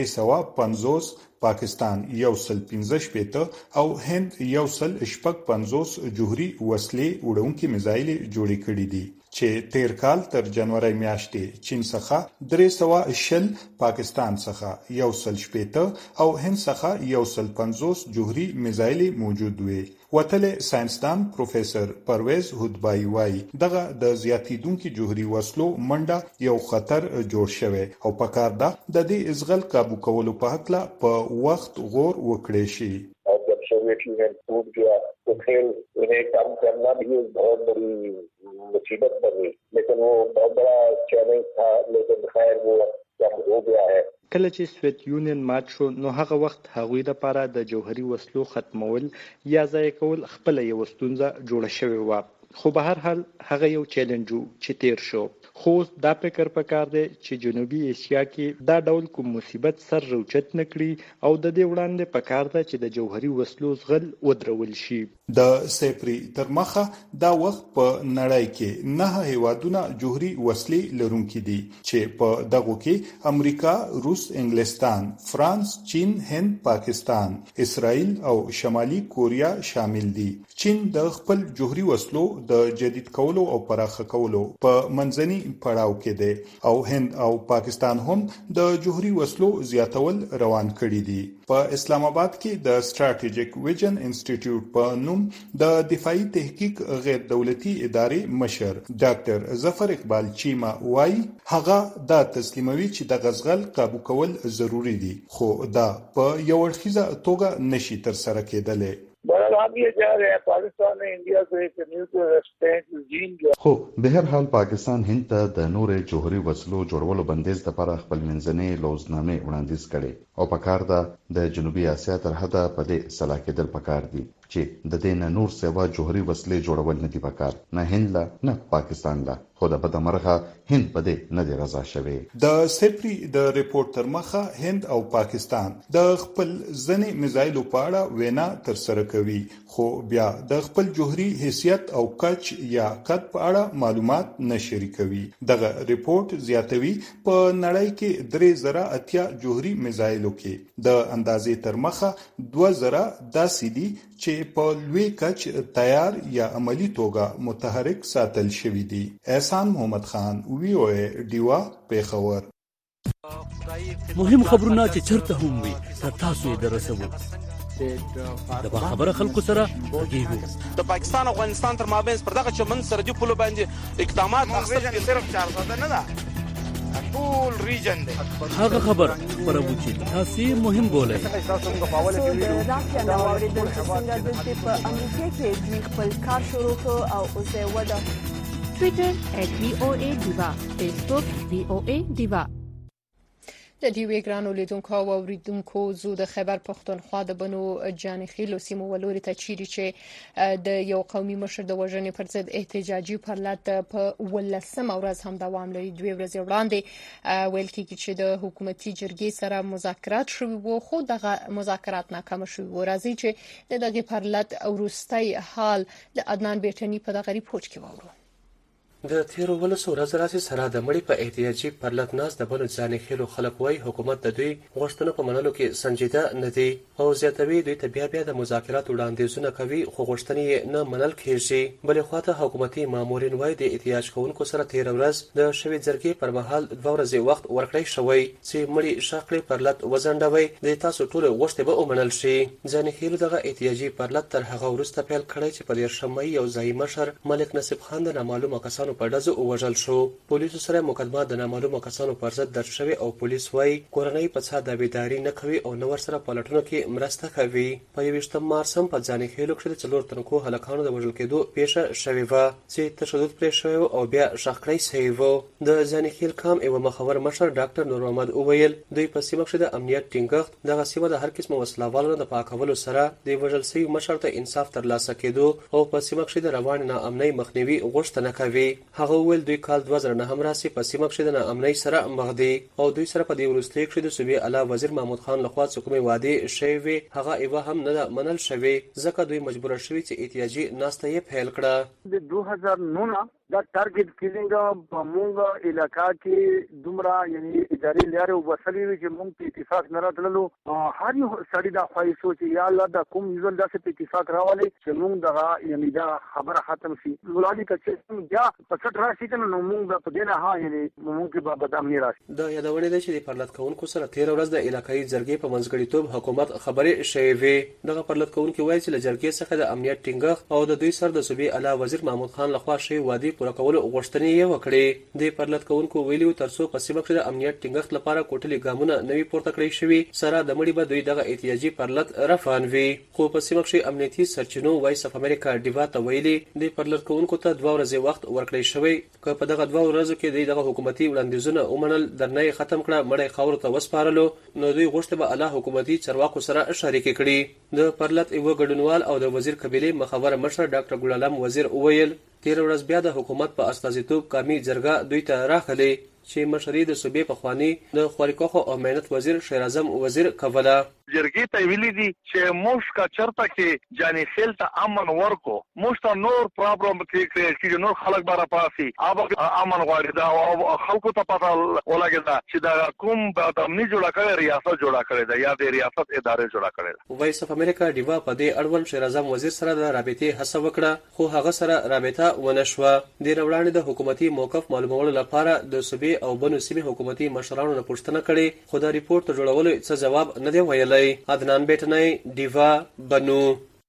350، پاکستان 115 او هند 150 جوهري وسلې وړونکي میزایل جوړې کړي دي چې تیر کال تر جنوري میاشتې چین څخه 320، پاکستان څخه 160 او هند څخه 150 جوهري میزایل موجود وي. وتل ساينسدان پروفیسور پرویز هودبای وای دغه د زیاتیدونکو جوهري وسلو منډه یو خطر جوړ شوی او په کار ده د دې ازغل قابو کولو په حق لا په وخت غور وکړي شي. जब Soviet union टूट गया तो फिर इन्हें काम करना भी एक बहुत बड़ी मुसीबत बनी, लेकिन वो बहुत बड़ा चैलेंज था, लेकिन खैर वो कम हो गया है. کله چې سوویت یونین مات شو نو هغه وخت هغوی لپاره د جوهري وسلو ختمول یا ضایع کول خپل یو ستونزه جوړه شوې و، خو به هر حال هغه یو چیلنج چې تیر شو. خو دا فکر پکار دی چې جنوبي اسیا کې دا ډول کوم مصیبت سر روچت نکړي او د دې وړاندې پکار دی چې د جوهري وسلو زغل ودرول شي. د سپری تر مخه دا وخت په نړۍ کې 9 هیوادونه جوهري وسلې لرونکي دي چې په دغه کې امریکا، روس، انګلستان، فرانس، چین، هند، پاکستان، اسرائیل او شمالي کوریا شامل دي. چین د خپل جوهري وسلو د جدید کولو او پراخه کولو په منځني پړاو کې دی او هند او پاکستان هم د جوهري وسلو زیاتول روان کړي دي. په اسلام آباد کې د سټریټیجیک ویژن انسټیټیوټ په نوم د دفاعي تحقیق غیر دولتي ادارې مشر ډاکټر ظفر اقبال چیما وای هغه دا تسلیموي چې د غزغل قابو کول ضروری دي، خو دا په یو اړخیزه توګه نشي تر سره کېدلی. आप ये जा रहे हैं पाकिस्तान ने इंडिया को एक न्यूक्लियर रेजिस्टेंट رژیم خو به هر حال پاکستان هند ته د نور جوهري وسلو جوړولو بندیز لپاره خپل منځنۍ لوزنامې وړاندیز کړي او په کار ده د جنوبي اسیا تر حده په دې صلاح کېدل پکار دي چې د دې نور سیوا جوهري وسلې جوړول نه دي پکار، نه هند لا نه پاکستان لا، خو د بدمرغه هند په دې نه دی رضا شوی. د سپری د ریپورت تر مخه هند او پاکستان د خپل ځنې میزایلو په اړه وینا تر سره کوي، خو بیا د خپل جوهري حیثیت او کچ یا قد په اړه معلومات نه شریکوي. دغه ریپورت زیاتوي په نړۍ کې 3080 جوهري میزایلو کې د اندازې تر مخه 2000 داسې دي چې په لوی کچ تیار یا عملی توګه متحرک ساتل شوی دي. احسان محمد خان، وی او ای ډیوا، پیښور. مهم خبرونه چې چرته هم وي تر تاسو یې درسوو. د خبره خلکو سره وګورئ. د پاکستان او افغانستان تر مابین پر دغه چمن سرحدي پولو باندې اقدامات اخیستل کې صرف 400 نه ده، ټول ریجن دی. هغه خبر خبرو چې تاسو مهم بولئ. د رافیا نو اوریدل څنګه د په امریکا کې د خپل کار شروع او اوسه ودا. ټویټر @voa_diva، فیسبوک voa_diva. د ډیوی ګرانو لیدونکو او اوریدونکو زو د خیبر پښتونخوا د بنو جانخیل سیمو ولوري ته چیرې چې د یو قومي مشر د وژنې پر ضد احتجاجي پرلط په 18 ورځ هم دوام لري. 2 ورځې وړاندې ویل کېږي چې د حکومتي جرګې سره مذاکرات شوي وو، خو دغه مذاکرات ناکام شوي وو. راځي چې دغه پرلط وروستي حال د عدنان بیٹنی په دغه ریپورت کې واورو. د تیرو ولسو ورځ راسي سره د مړي په احتیاجي پرلط ناس د بنو ځاني خېلو خلک وای حکومت د دوی غوښتنو په منلو کې سنجیده نه دی او زیاتوي دوی ته بیا د مذاکرات وړاندیزونه کوي خو غوښتنې یې نه منل کېږي بلې خواته حکومتي مامورین وای د احتیاج کوونکو سره تیر ورځ د شوې جرګې پر مهال 2 ورځې وخت ورکړی شوی چې مړي شاقلي پرلط وزنډوي د تاسو ټول غوښتنې به ومنل شي ځاني خېلو دغه احتیاجي پرلط تر هغه وروسته پیل کړی چې په 13 مې یو ځای مشر ملک نصیب خان د نامعلومه کسانو په ډزو ووژل شو پولیسو سره مقدمه د نامعلومه کسانو پر ضد درج شوې او پولیس وايي کورنۍ په څا داویداري نه کوي او نو ورسره پلټونو کې مرسته کوي په 21 مارچ هم په ځاني خېلو کې د 4 تنکو هلکانو د وژل کېدو پیښه شوې و چې تشدد پرې شوی او بیا شخړې شوی و د ځاني خېل کام یو مخور مشر ډاکټر نور محمد اوویل دوی په سیمه کې د امنیت ټینګښت دغه سیمه د هر قسم وسلوالو د پاکولو سره د وژل شوی مشر ته انصاف ترلاسه کېدو او په سیمه کې د روان ناامنۍ مخنیوي غوښتنه کوي هغه ول دوی کال 2009 راسي په سیمه کې د ناامنۍ سره مخ دي او دوی سره په دې ورستۍ کې د صوبې اعلی وزیر محمود خان لخوا څوکمې وعده شوی هغه ایوه هم نه منل شوی ځکه دوی مجبور شوی چې احتیاجي ناسته یې پیل کړه د 2009 دا ټارګټ کیلینګ په مونږ علاقہ کې دومره یعنی اداري لارې وسلې وي چې مونږ په اتفاق نه راتللو هر یو سړی دا خوای سوچ یا الله دا کوم ځل داسې په اتفاق راولي چې مونږ دغه یعنی دا خبره ختم شي ولادي کچې یا په څټ راشي کنه نو مونږ په دې نه ها یعنی مونږ کې به بدام نه راشي دا یادونه ده چې د پرلط کوونکو سره 13 ورځ د علاقايي جرګې په منځګړیتوب حکومت خبرې شوی وي دغه پرلط کوونکو وایي چې له جرګې څخه د امنیت ټینګښت او د دوی سره د صوبې اعلی وزیر محمود خان لخوا شوی وعده پوره کولو غوښتنې یې وکړې د پرلط کوونکو ویلو ترڅو په سیمه کې د امنیت ټینګښت لپاره کوټلي ګامونه نوي پورته کړی شوی سره د مړي به دوی دغه احتیاجي پرلط رفانوي خو په سیمه کې امنیتي سرچینو وایس اف امریکا ډیوا ته ویلي د پرلط کوونکو ته 2 ورځې وخت ورکړی شوی که په دغه 2 ورځو کې دغه حکومتي وړاندیزونه ومنل درنه ختم کړه مړی خاور ته وسپارلو نو دوی غوښته به اعلی حکومتي چارواکو سره شریک کړي د پرلط یو ګډونوال او د وزیر قبيله مخاور مشر ډاکټر ګل عالم وزیر اویل 13 ورځ بیا د حکومت په استازیتوب قومي جرګه دوی ته راغلي چې مشري د صوبې په خواني د خوريکوخو او مهنت وزیر شیر اعظم وزیر کوله جرګې ته ویلي دي چې موږ کا چرته کې جاني خیل ته امن ورکو موږ ته نور پرابلم کې چې نور خلک بار پاسي امن غواړي دا او خلکو ته پته ولګي دا چې دا کوم د امني جوړه کړی ریاست جوړه کړی دا یا د ریاست ادارې جوړه کړی وایس اف امریکا ډیوا په دې اړوند شیر اعظم وزیر سره د رابطې هڅه وکړه خو هغه سره رابطه ونه شوه د وړاندې د حکومتي موقف معلومولو لپاره د صوبې او بنو سیمې حکومتي مشرانو نه پوښتنه کړې خو دا ریپورت جوړولو څه جواب نه دی ویلی عدنان بیٹنای ډیوا بنو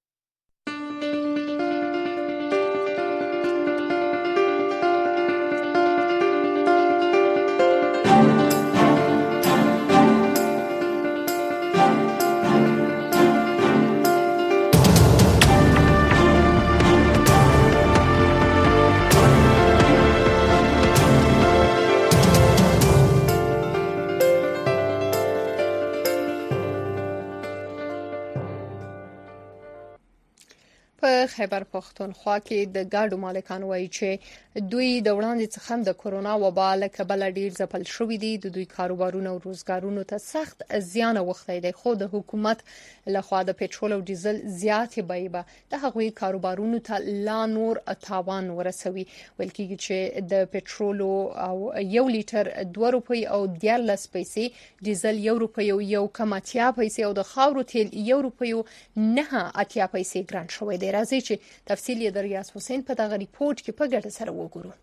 خیبر پختونخوا کې د ګاډو مالکان وایي چې دوی د وړاندې څخه د کورونا وبا له کبله ډیر ځپل شوې دي د دوی کاروبارونو او روزګارونو ته سخت زیان اوښتی دی خو د حکومت لخوا د پېټرول او ډیزل زیاتې بیې به د هغوی کاروبارونو ته لا نور تاوان ورسوي ویل کېږي چې د پېټرول او 1 لیټر 2 روپۍ او 14 پیسې ډیزل 1 روپۍ او 1 پیسې او د خاورو تیل 1 روپۍ او 9 پیسې ګران شوی دی راځي چې تفصیل یې د ریاض حسین په دغه ریپورت کې په ګډه سره وګورو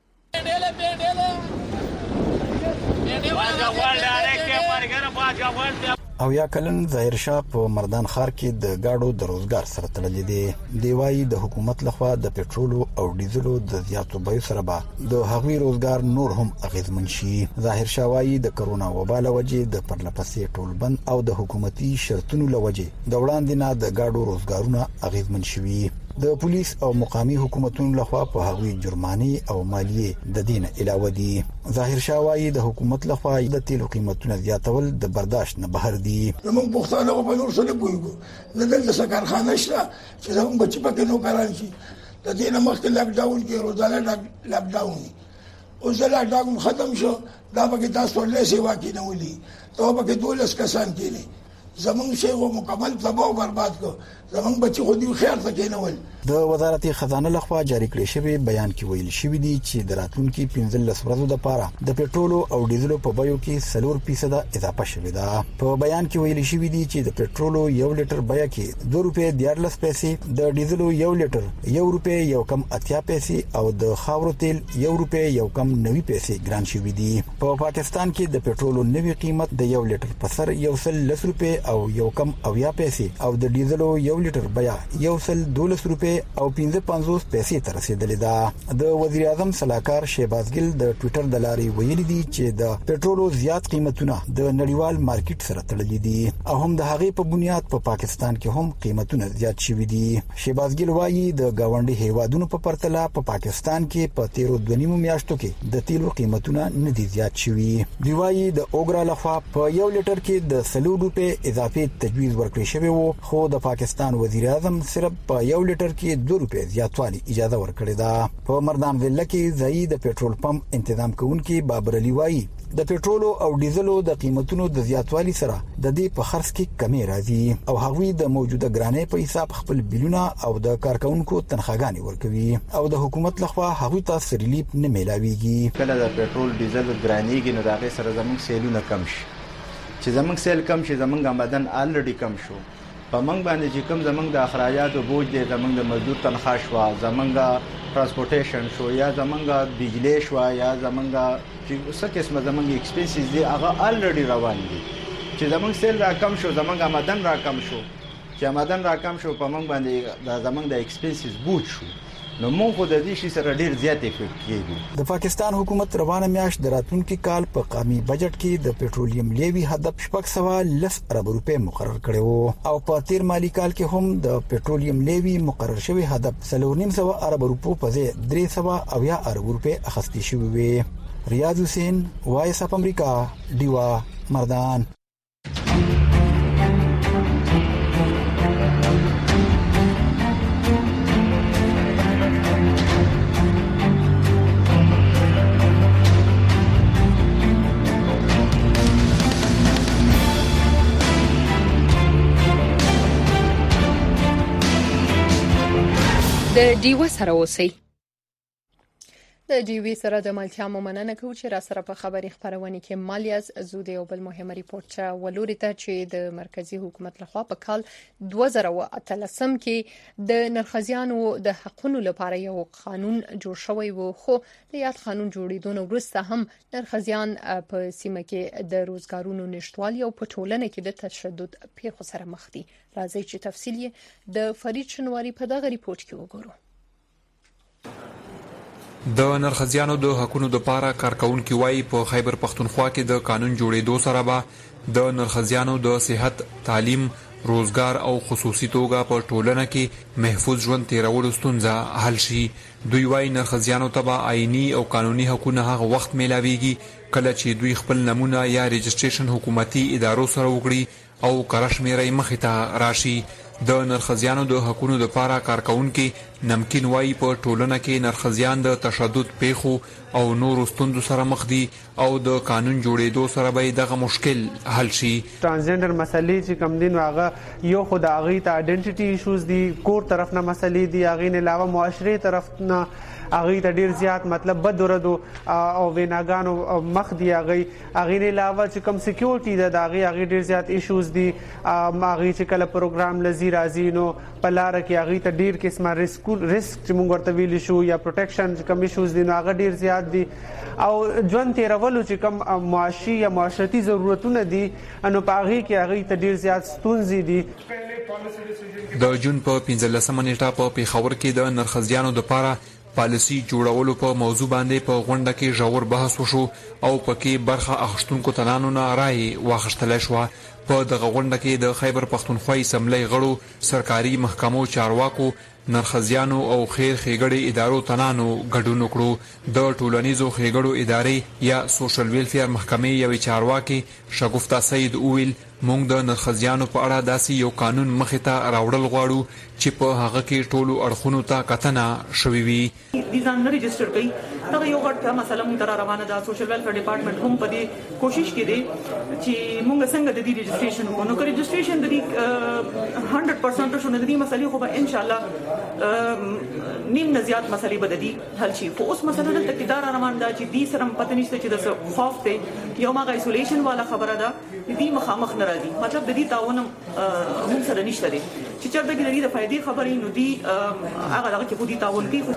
او یا کلن ظاهر شاه په مردان ښار کې د گاډو د روزګار سره تړلې دي دیوای د حکومت لخوا د پېټرول او ډیزلو د زیاتو بیو سره به د هغوی روزګار نور هم اغیزمن شي ظاهر شاه وايي د کرونا وبا له وجې د پرلپسې ټولبند او د حکومتي شرطونو له وجې د وړاندې نه د گاډو روزګارونه اغیزمن شوي د پولیس او مقامی حکومتونو لخوا په هغوی جرمانې او مالیې د دین علاوه دي ظاهر شاه وايي د حکومت لخوا د تیلو قیمتونه زیاتول د برداشت نه بهر دي موږ پښتانه په نور څه نه کوو د دلته سکرخانه شته چې زموږ بچي پکې نو کاران شي د دې نه مخکې لاک ډاون کې روزانه لاک ډاون اوس لاک ډاون ختم شو دا پکې تاسو له سیوا کې نه ولي ته پکې 12 کسان کېني زمونږ شی و مکمل تباہ او برباد کو زمونږ بچي خو دې خیر ته کېنول. د وزارت خزانه لخوا جاری کړی شوی بیان کې ویل شوی دی چې د راتلونکي 15 ورځو لپاره د پېټرول او ډیزل په بیو کې 4% اضافه شوې ده. په بیان کې ویل شوی دی چې د پېټرول 1 لیټر بیه کې 2 روپے 14 پیسې، د ډیزل 1 لیټر 1 روپے یو کم 80 پیسې او د خاورو تیل 1 روپے یو کم 90 پیسې ګران شوی دي. په پاکستان کې د پېټرول نوي قیمت د 1 لیټر په سر 110 روپے او یو کم 80 پیسې او د ډیزل 1 لیټر بیه 112 روپے او 55 پیسې ته رسیدلې ده. د وزیر اعظم صلاحکار شهباز ګل د ټوئیټر د لارې ویلي دي چې د پېټرولو زیات قیمتونه د نړیوال مارکیټ سره تړلي دي او هم د هغې په بنیاد په پاکستان کې هم قیمتونه زیات شوي دي. شهباز ګل وایي د گاونډي هیوادونو په پرتله په پاکستان کې په 13 میاشتو کې د تیلو قیمتونه نه دي زیات شوي. دی وایي د اوګرا لخوا په 1 لیټر کې د 4 روپے اضافي تجویز ورکړی شوی وو، خو د پاکستان وزیر اعظم صرف په 1 لیټر کې 2 روپے زیاتوالی اجازه ورکړې ده. په مردان ضلع کې ځای د پېټرول پمپ تنظیم کوونکي بابر علي وایي د پېټرول او ډیزلو د قیمتونو د زیاتوالي سره د دې په خرڅ کې کمی راځي او هغوی د موجوده ګرانۍ په حساب خپل بیلونه او د کارکونکو تنخواګانې ورکوي او د حکومت لخوا هغوی ته سریلیپ نه میلاویږي. کله د پېټرول ډیزل ګرانېږي نو د هغې سره زموږ سیلونه کم شي، چې زموږ سیل کم شي زموږ آمدن الریډي کم شو. په موږ باندې چې کوم زموږ د اخراجاتو بوج دی، زموږ د مزدور تنخواه شوه، زموږ ترانسپورټیشن شو، یا زموږ بجلی شوه، یا زموږ چې څه قسمه زموږ ایکسپنسز دي هغه الریډي روان دي. چې زموږ سیل را کم شو زموږ آمدن را کم شو، چې آمدن را کم شو په موږ باندې د زموږ د ایکسپنسز بوج شو، نو موږ خو د دې شي سره ډیر زیات افیکټ کیږي. د پاکستان حکومت روانه میاشت د راتلونکي کال په قومي بجټ کې د پېټرولیم لیوي هدف 610 ارب روپے مقرر کړی وو او په تیر مالی کال کې هم د پېټرولیم لیوي مقرر شوی هدف 3.5 ارب روپو په ځای 300 ارب روپے اخیستل شوی وي. ریاض حسین، وایس اف امریکا، ډیوا، مردان. د ډیوه سره اوسئ. د ډیوی سره د ملتیا مننه کوم چې را سره په خبري خبرونه کې مالیاز زود یو بل مهمه ریپورت ولوري ته چې د مرکزی حکومت لخوا په کال 2013 کې د نرخزیانو د حقوقو لپاره یو قانون جوړ شوی وو، خو د یاد قانون جوړیدو وروسته هم نرخزیان په سیمه کې د روزګارونو نشټوالي او په ټولنه کې د تشدد پیښو سره مخ دي. راځي چې تفصیل د فرید شنواری په دغه ریپورت کې وګورو. د نرخزیانو د حقوقو لپاره کارکونکو وايي په خیبر پختونخوا کې د قانون جوړېدو سره به د نرخزیانو د صحت، تعلیم، روزګار او خصوصي توګه په ټولنه کې محفوظ ژوند تیرولو ستونزه حل شي. دوی وايي نرخزیانو ته به آئینی او قانوني حقوقونه هغه وخت میلاویږي کله چې دوی خپل نمونه یا رجسټریشن حکومتي ادارو سره وکړي او کرشمیرې مخې ته راشي. د نرخزیانو د حقوقو لپاره کارکونکو نمکین وايي په ټولنه کې نرخزیان د تشدد پیښو او نورو ستونزو سره مخ دي او د قانون جوړېدو سره به دغه مشکل حل شي. ترانسجنډر مسلې چې کم دین هغه یو خو د هغې ته آیډنټیټي ایشوز دي، کور طرف نه مسلې دي، هغې نه علاوه معاشري طرف نه هغې ته ډیر زیات مطلب بد ورځو او ویناګانو مخ دي. هغې نه علاوه چې کم سکیورټي ده د هغې ډیر زیات ایشوز دي. هغې چې کله پروګرام لزی راځي نو په لاره کې هغې ته ډیر قسمه رسک چې موږ ورته ویلی شو یا پروټیکشن چې کم ایشوز دي نو هغه ډیر زیات دي. او ژوند تیرولو چې کم معاشي یا معاشرتي ضرورتونه دي نو په هغې کې هغې ته ډیر زیات ستونزې دي. د جون په 15 نیټه په پیښور کې د نرخزیانو لپاره پالیسی جوړولو په موضوع باندې په غونډه کې ژور بحث وشو او پکې برخه اخیستونکو تنانو نه رائے واخیستل شو. په دغه غونډه کې د خیبر پختونخوا اسمبلی غړو، سرکاري محکمو چارواکو، نرخزیانو او خیر ښېګړې ادارو تنانو ګډون وکړو. د ټولنیزو ښېګړو ادارې یا سوشل ویلفیر محکمې یوې چارواکي شګفتا سید وویل موږ د نرخزیانو په اړه داسې یو قانون مخې ته راوړل غواړو چې په هغه کې ټولو اړخونو ته کتنه شوې وي. دي ځان نه رجسټر کوي دا یو غټه مسله مونږ تر روانه ده. سوشل ویلفیر ډپارټمنټ هم په دې کوشش کوي چې مونږ څنګه د دې رجسټریشن وکړو. نو که رجسټریشن د دې 100% شونه د دې مسلې خو به ان شاء الله نیم نه زیات مسلې به د دې حل شي. خو اوس مسله دلته کې دا روانه ده چې دې سره پته نشته چې د خوف ته یو ماغه ایسولیشن والا خبره ده دې مخامخ نه راځي. مطلب د دې تعاون هم سره نشته دي چې چرته کې د دې فائدې خبرې نو دې هغه دغه کې خو دې تعاون کوي.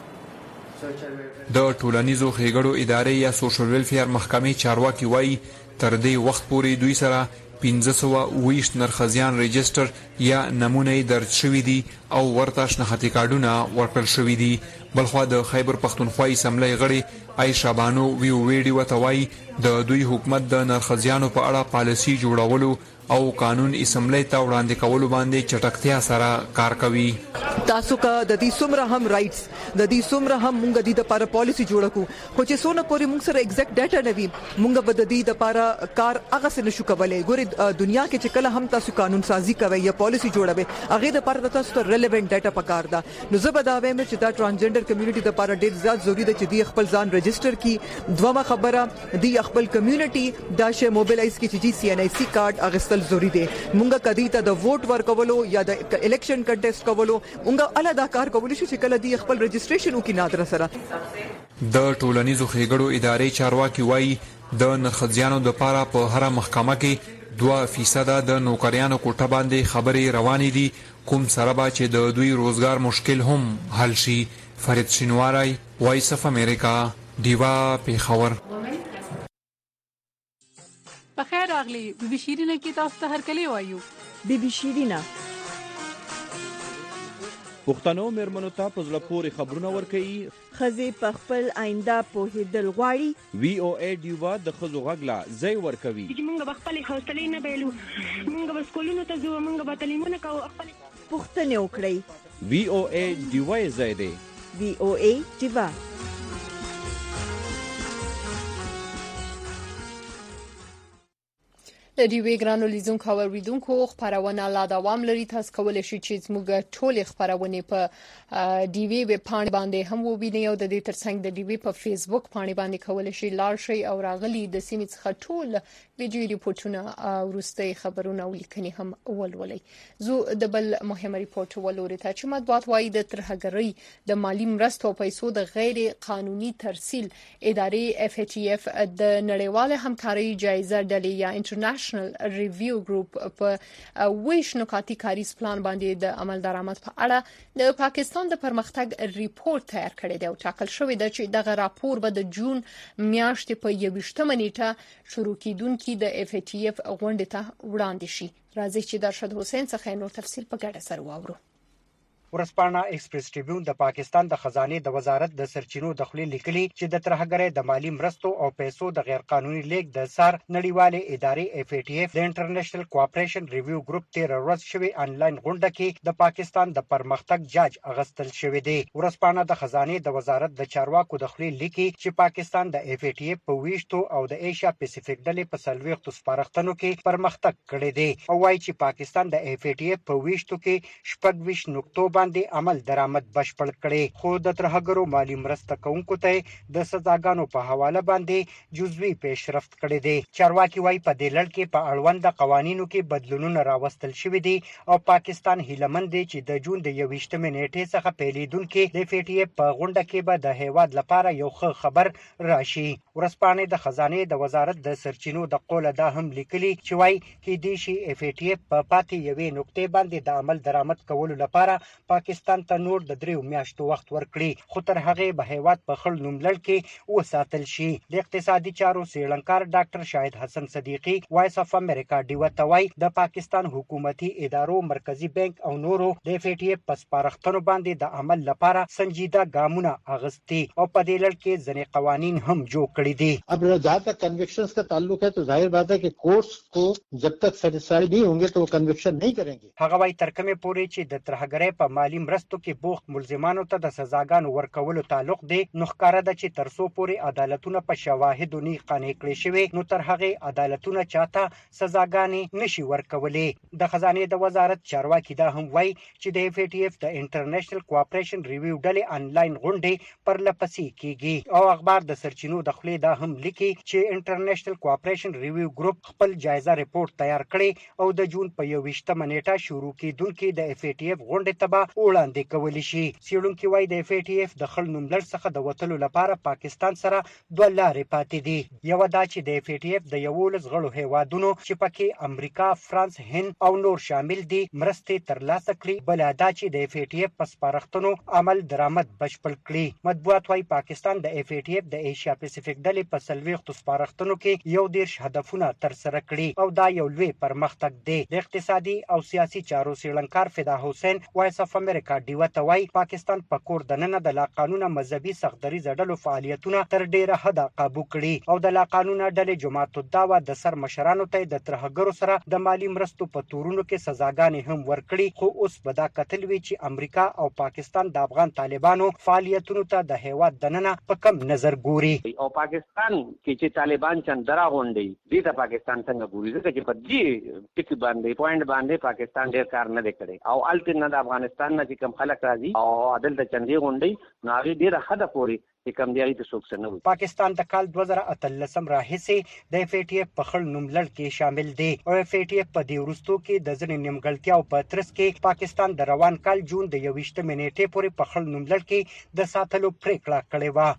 د ټولنیزو ښېګړو ادارې یا سوشل ویلفیر محکمې چارواکي وایي تر دې وخت پورې دوی سره 1520 نرخزیان رجستر یا نمونه درج شوي دي او ورته شناختي کارډونه ورکړل شوي دي. بلخوا د خیبر پښتونخوا اسمبلی غړي عایشه بانو ویو ویډیو ته وایي د دوی حکومت د نرخزیانو په اړه پالیسي جوړولو او قانون اسمبلی ته وړاندې کولو باندې چټکتیا سره کار کوي. تاسو کا د دې څومره هم رائټس د دې څومره هم مونږ د دې لپاره پالیسي جوړ کړو خو چې څونه پورې مونږ سره ایگزیکټ ډاټا نه وي مونږ به د دې لپاره کار هغه څه نشو کولای. ګوري دنیا کې چې کله هم تاسو قانون سازي کوي یا پالیسي جوړوي هغه د لپاره تاسو ته ریلیونت ډاټا پکار ده. نو زه به دا وایم چې دا ترانسجنډر کمیونټي د لپاره ډیر زیات ضروری ده چې دی خپل ځان رجستر کی. دومره خبره دی خپل کمیونټي دا شی موبلایز کی چې سی ان ای سی کارت اغستل ضروری دی. مونږه کدی ته د ووټ ورکولو یا د الیکشن کنټیسټ کولو مونږه الادا کار کولو شو چې کله دی خپل رجستریشن وکړي نادر سره. د ټولنیزو ښېګړو ادارې چارواکي وایي د نرخزیانو د پاره په هر محکمه کې 2% د نوکریانو کوټه باندې خبرې روانې دي کوم سره به چې د دوی روزګار مشکل هم حل شي. فرید شینواری وایس اف امریکا دیوا پیښور. بخیر راغلی بی بی شیرینه کې تاسو ته هرکلی وایو. بی بی شیرینه پښتنو مېرمنو ته په زړه پورې خبرونه ورکوي. ښځې په خپل آینده پوهېدل غواړي. وی او ای ډیوا د ښځو غږ لا ځای ورکوي. موږ به خپلې حوصلې نه بایلو موږ به سکولونو ته ځو موږ به تعلیمونه کوو خپل پوښتنې وکړئ. وی او ای ډیوا یې ځای دی. وی او ای ډیوا د ډیوی ګرانو لیدونکو او اوریدونکو خبرونه لا دوام لري. تاسو کولای شئ چې زموږ ټولې خبرونه په ډیوی ویب پاڼې باندې هم ووینئ او د دې ترڅنګ د ډیوی په فیسبوک پاڼې باندې کولای شئ لاړ شئ او راغلي د سیمې څخه ټول ویډیو ریپورتونه او وروستي خبرونه ولیکنې هم ولولئ. زه د بل مهمه ریپورت ولوري ته چې مطبوعات وايي د ترهګرۍ د مالی مرستو او پیسو د غیر قانوني ترسیل ادارې اف ای ټی اف د نړیواله همکارۍ جایزه ډلې یا انټرنیشنل ریویو ګروپ په ویش نکاتی کاریز پلان باندې د عمل درآمد په اړه د پاکستان د پرمختګ ریپورت تیار کړی دی او ټاکل شوی دی چې دغه راپور به د جون میاشتې په 21 نیټه شروع کیدونکې د اف ای ټی اف غونډې ته وړاندې شي. راځي چې درشد حسین څخه نور تفصیل په ګډه سره واورو. ورځپاڼه ایکسپریس ټریبیون د پاکستان د خزانه د وزارت د سرچینو د خولي لیکلي چې د ترهګرۍ د مالی مرستو او پیسو د غیر قانوني لیک د سر نړیواله ادارې اف ای ټی اف د انټرنیشنل کوآپریشن ریویو ګروپ 13 ورځ شوی انلاین غونډه کې د پاکستان د پرمختګ جاج اغستل شوی دی. ورځپاڼه د خزانه د وزارت د چارواکو د خولي لیکي چې پاکستان د اف ای ټی اف په ویشتو او د ایشیا پیسفیک ډلې په سلويختو سپارښتنو کې پرمختګ کړی دی او وايي چې پاکستان د اف ای ټی اف په ویشتو کې 26 نقطو باندې عمل درآمد بشپړ کړي خو د ترهګرو مالی مرسته کوونکو ته د سزاګانو په حواله باندې جزوی پیشرفت کړي دي. چارواکي وايي په دې لړ کې په اړوند قوانینو کې بدلونونه راوستل شوي دي او پاکستان هیلمن دی چې د جون د 21 نیټې څخه پیلیدونکو د اف ای ټی اف په غونډه کې به د هیواد لپاره یو ښه خبر راشي. ورځپاڼه د خزانه د وزارت د سرچینو د قوله دا هم لیکلي چې وايي کې د شي اف ای ټی اف په پاتې یوې نقطې باندې د عمل درآمد کولو لپاره پاکستان ته نور د 3 میاشتو وخت ورکړي خو تر هغه به هیواد په خړ نوملړ کې وساتل شي. د اقتصادي چارو سیلنکار ډاکټر شاهد حسن صدیقی وایس اف امریکا ډیو توای د پاکستان حکومتي ادارو مرکزی بانک او نورو د اف ای ټی اف په سپارښتنو باندې د عمل لپاره سنجیده ګامونه اغستي او په دې لړ کې ځینې قوانین هم جوړ کړي دي. अब जहाँ तक कन्विक्शंस का ताल्लुक है तो जाहिर बात है कि कोर्ट्स को जब तक सैटिस्फाइड नहीं होंगे तो वो कन्विक्शन नहीं करेंगे. هغه وايي تر کومه پورې چې د ترهګرۍ په مالی مرستو کې بوخت ملزمانو ته د سزاګانو ورکولو تعلق دی، نو ښکاره ده چې تر څو پورې عدالتونه په شواهدو نه قانع کړي شوي، نو تر هغې عدالتونه چاته سزاګانې نشي ورکولی. د خزانې د وزارت چارواکي دا هم وایي چې د FATF د انټرنیشنل کوآپریشن ریویو ډلې آنلاین غونډې پرلپسې کیږي. او اخبار د سرچینو د خولې دا هم لیکي چې انټرنیشنل کوآپریشن ریویو ګروپ خپل جایزه ریپورت تیار کړی او د جون په 21 نیټه شروع کیدونکې د FATF غونډې ته به وړاندې کولی شي. څېړونکي وایي د FATF د خړ نوملړ څخه د وتلو لپاره پاکستان سره 2 لارې پاتې دي. یوه دا چې د FATF د 11 غړو هیوادونو چې پکې امریکا، فرانس، هند او نور شامل دي مرستې ترلاسه کړي. بله دا چې د FATF په سپارښتنو عمل درآمد بشپړ کړي. مطبوعات وایي پاکستان د FATF د ایشیا پیسفیک ډلې په 40 سپارښتنو کې 11 هدفونه ترسره کړي او دا یو لوی پرمختګ دی. د اقتصادي او سیاسي چارو څېړنکار فدا حسین وایس اف امریکا ډیوه ته وایي پاکستان په کور دننه د لاقانونه مذهبي سختدریځه ډلو فعالیتونه تر ډیره حده قابو کړي او د لاقانونه ډلې جماعت الدعوه د سر مشرانو ته د ترهګرو سره د مالی مرستو په تورونو کې سزاګانې هم ورکړي. خو اوس به دا کتل وي چې امریکا او پاکستان د افغان طالبانو فعالیتونو ته د هیواد دننه په کم نظر ګوري. او پاکستان کې چې طالبان چندرا غونډي دي ته پاکستان څنګه ګوري ځکه چې په دې ټکی باندې پوینټ باندې پاکستان ډېر کار نه دی کړی او الته نه د افغانستان نه چې کوم خلک راځي او عدل د چندې غونډي نو هغه ډېر حد پورې چې کوم دی د څوک څه نه وي. پاکستان د کال 2013 راهیسې د FATF په خړ نوملړ کې شامل دی او FATF په دې وروستو کې د ځینې نیمګړتیاو په ترڅ کې پاکستان د روان کال جون د 21 نیټې پورې په خړ نوملړ کې د ساتلو پریکړه کړې و.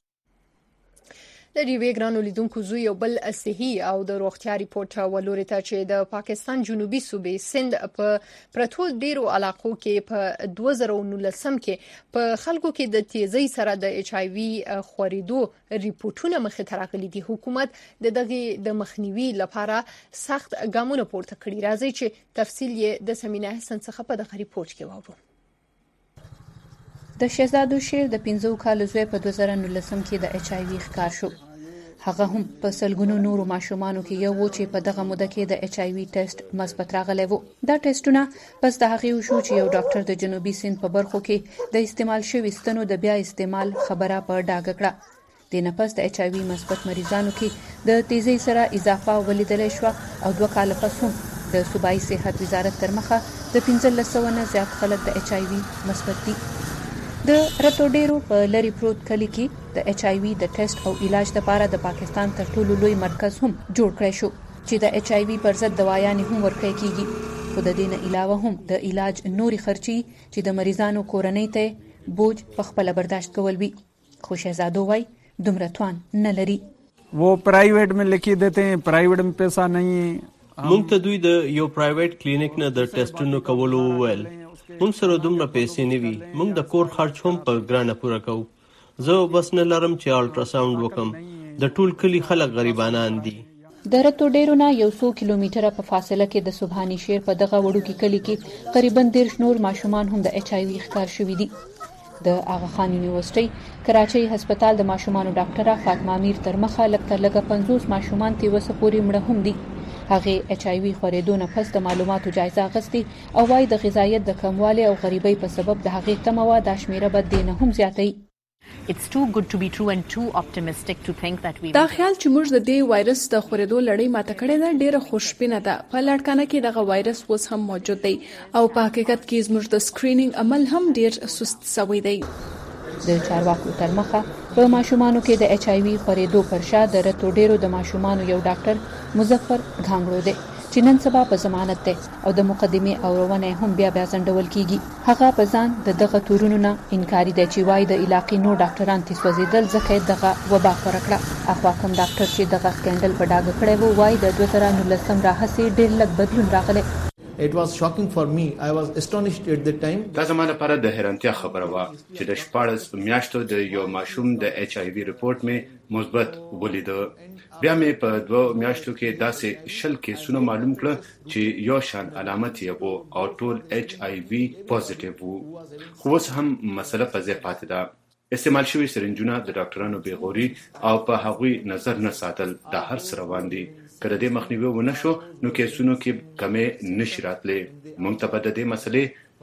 د ریوی ګرانو لیدونکو زو یو بل صحي او د روغتیا ریپورت ولوري ته چې د پاکستان جنوبي صوبې سند په پرتو ډیرو علاقو کې په 2019 کې په خلکو کې د تیزی سره د HIV خوريدو ریپورتونه مخې ته راغلي دي. حکومت د مخنیوي لپاره سخت ګامونه پورته کړي. راځي چې تفصیل یې د سمینه حسن څخه په دغه ریپورت کې واورو. د شهزادو شیر د 15 کال زوی په 2019 کې د HIV ښکار شو. هغه هم په سلګونو نورو ماشومانو کې یو و چې په دغه موده کې د HIV ټیسټ مثبت راغلی و. دا ټیسټونه پس د هغې وشو چې یو ډاکټر د جنوبي سند په برخو کې د استعمال شوي ستنو د بیا استعمال خبره په ډاګه کړه. د نه پس د HIV مثبت مریضانو کې د تیزی سره اضافه ولیدلی شوه او 2 کال پس هم د صوبایي صحت وزارت تر مخه د 1500 نه زیات خلک د HIV مثبت دي. د رتوډیرو په لری پروت کلی کې د HIV د ټیسټ او علاج لپاره د پاکستان تر ټولو لوی مرکز هم جوړ کړی شو چې د HIV پر ضد دوايانې هم ورکړی کیږي. خو د دې نه علاوه هم د علاج نوري خرچي چې د مریضانو کورنۍ ته بوج په خپل برداشت کول وي. خو شهزادو وای دومره توان نه لري. वो प्राइवेट में लिखी देते हैं, प्राइवेट में पैसा नहीं है. مونږ ته دوی د یو پرایویټ کلینیک نه د ټیسټونو کولو وویل. مونږ سره دومره پیسې نه وي, مونږ د کور خرچ هم په ګرانه پوره کوو. زه بس نه لرم چې الټراساوند وکم. د ټول کلی خلک غریبانان دي. د رتوډیرو نه یو 100 کیلومتره په فاصله کې د سبحانی شیر په دغه وړوکي کلی کې تقریبا 10 نور ماشومان هم د HIV ښکار شوي دي. د آغا خان یونیورسيټي کراچۍ هسپتال د ماشومانو ډاکټره فاطمه امیر تر مخه لکه 50 ماشومان تیوسه پورې مړه هم دي. هغه HIV خورېدو نه پس د معلوماتو جایزه اخیستي او وايي د غذایت د کموالي او غریبۍ په سبب د هغې تمه وه دا شمیره به دې نه هم زیاتوي. It's too good to be true and too optimistic to think that we دا خیال چې موږ د دې وایرس د خورېدو لړۍ ماته کړې ده ډېره خوشبینه ده. په لړکانه کې دغه وایرس اوس هم موجود دی او په حقیقت کې زموږ د سکرینینګ عمل هم ډېر سست شوی دی. د چارواکو تر مخه په ماشومانو کې د HIV خورېدو پر شا د رتوډیرو د ماشومانو یو ډاکټر مظفر غانګړو دی چې نن سبا په ضمانت دی او د مقدمې اورونه هم بیا ځنډول کیږي. هغه په ځان د دغه تورونو نه انکاري دی چې وايي د علاقې نور ډاکټران تسوځیدل ځکه دغه وبا خپره کړه. اخوا کوم ډاکټر چې دغه سکندل په ډاګه کړی وو وايي د 2019 راهیسې ډېر لږ بدلون راغلی. It was shocking for me. I was astonished at the time. دا زموږ لپاره د حیرانتیا خبره وه چې د 14 میاشتو د یو ماشوم د HIV ریپورت مې مثبت ولیده. بیا مې په 2 میاشتو کې داسې 10 کیسونه معلوم کړه چې یو شان علامت یې وو او ټول HIV پوزټیو وو. خو اوس هم مسله په ځای پاتې ده. استعمال شوي سرنجونه د ډاکټرانو بېغوري او په هغوی نظر نه ساتل دا هر څه روان دي. که د دې مخنیوي ونه شو نو کیسونو کې کمې نشي راتلی. موږ ته به د دې مسلې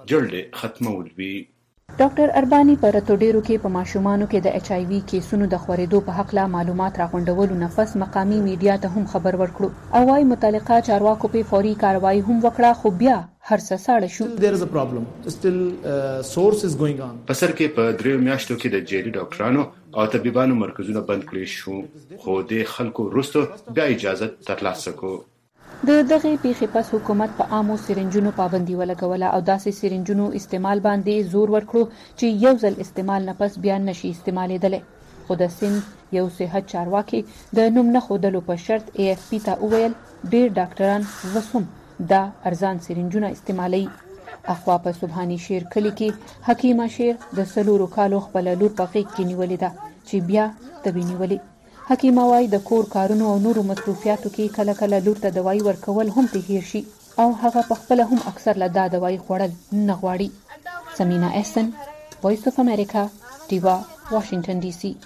جلد ختمول وي. ډاکټر اربانی پر توډیرو کې په ماشومانو کې د ایچ آی وی کیسونو د خورېدو په حق لا معلومات راغونډولو نفس مقامی میډیا ته هم خبر ورکړو او وايي متعلقه چارواکو په فوري کاروایی هم وکړه خو بیا هر څه ساړه شو. There is a problem. Still source is going on. په سر کې په 3 میاشتو کې د جیلی ډاکټرانو او طبيبانو مرکزونه بند کړي شو خو د خلکو وروسته بیا اجازه ترلاسه کو. د دغه پیښې پس حکومت په عامو سرنجونو پابندي ولګوله او داسې سرنجونو استعمال باندې زور ورکړو چې یو ځل استعمال نه پس بیا نشي استعمالېدل. خو د سند یو صحت چارواکي د نوم نه خودلو په شرط ای اف پی ته وویل ډیر ډاکټران وسوم دا ارزان سرنجونه استعمالي. اخوا په سبحانی شیر کلی کې حکیمه شیر د سلورو کالو خپل لور په غیږ کې نیولې ده چې بیا تبي نیولې. حکیمه وايي د کور کارونو او نورو مصروفیاتو کې کله کله لور ته دوايي ورکول هم ته هیر شي او هغه په خپل هم اکثر له دا دوايي خوړل نه غواړي. سمینا احسن، وایس اف امریکا، دیوا، واشنگټن ډي سي.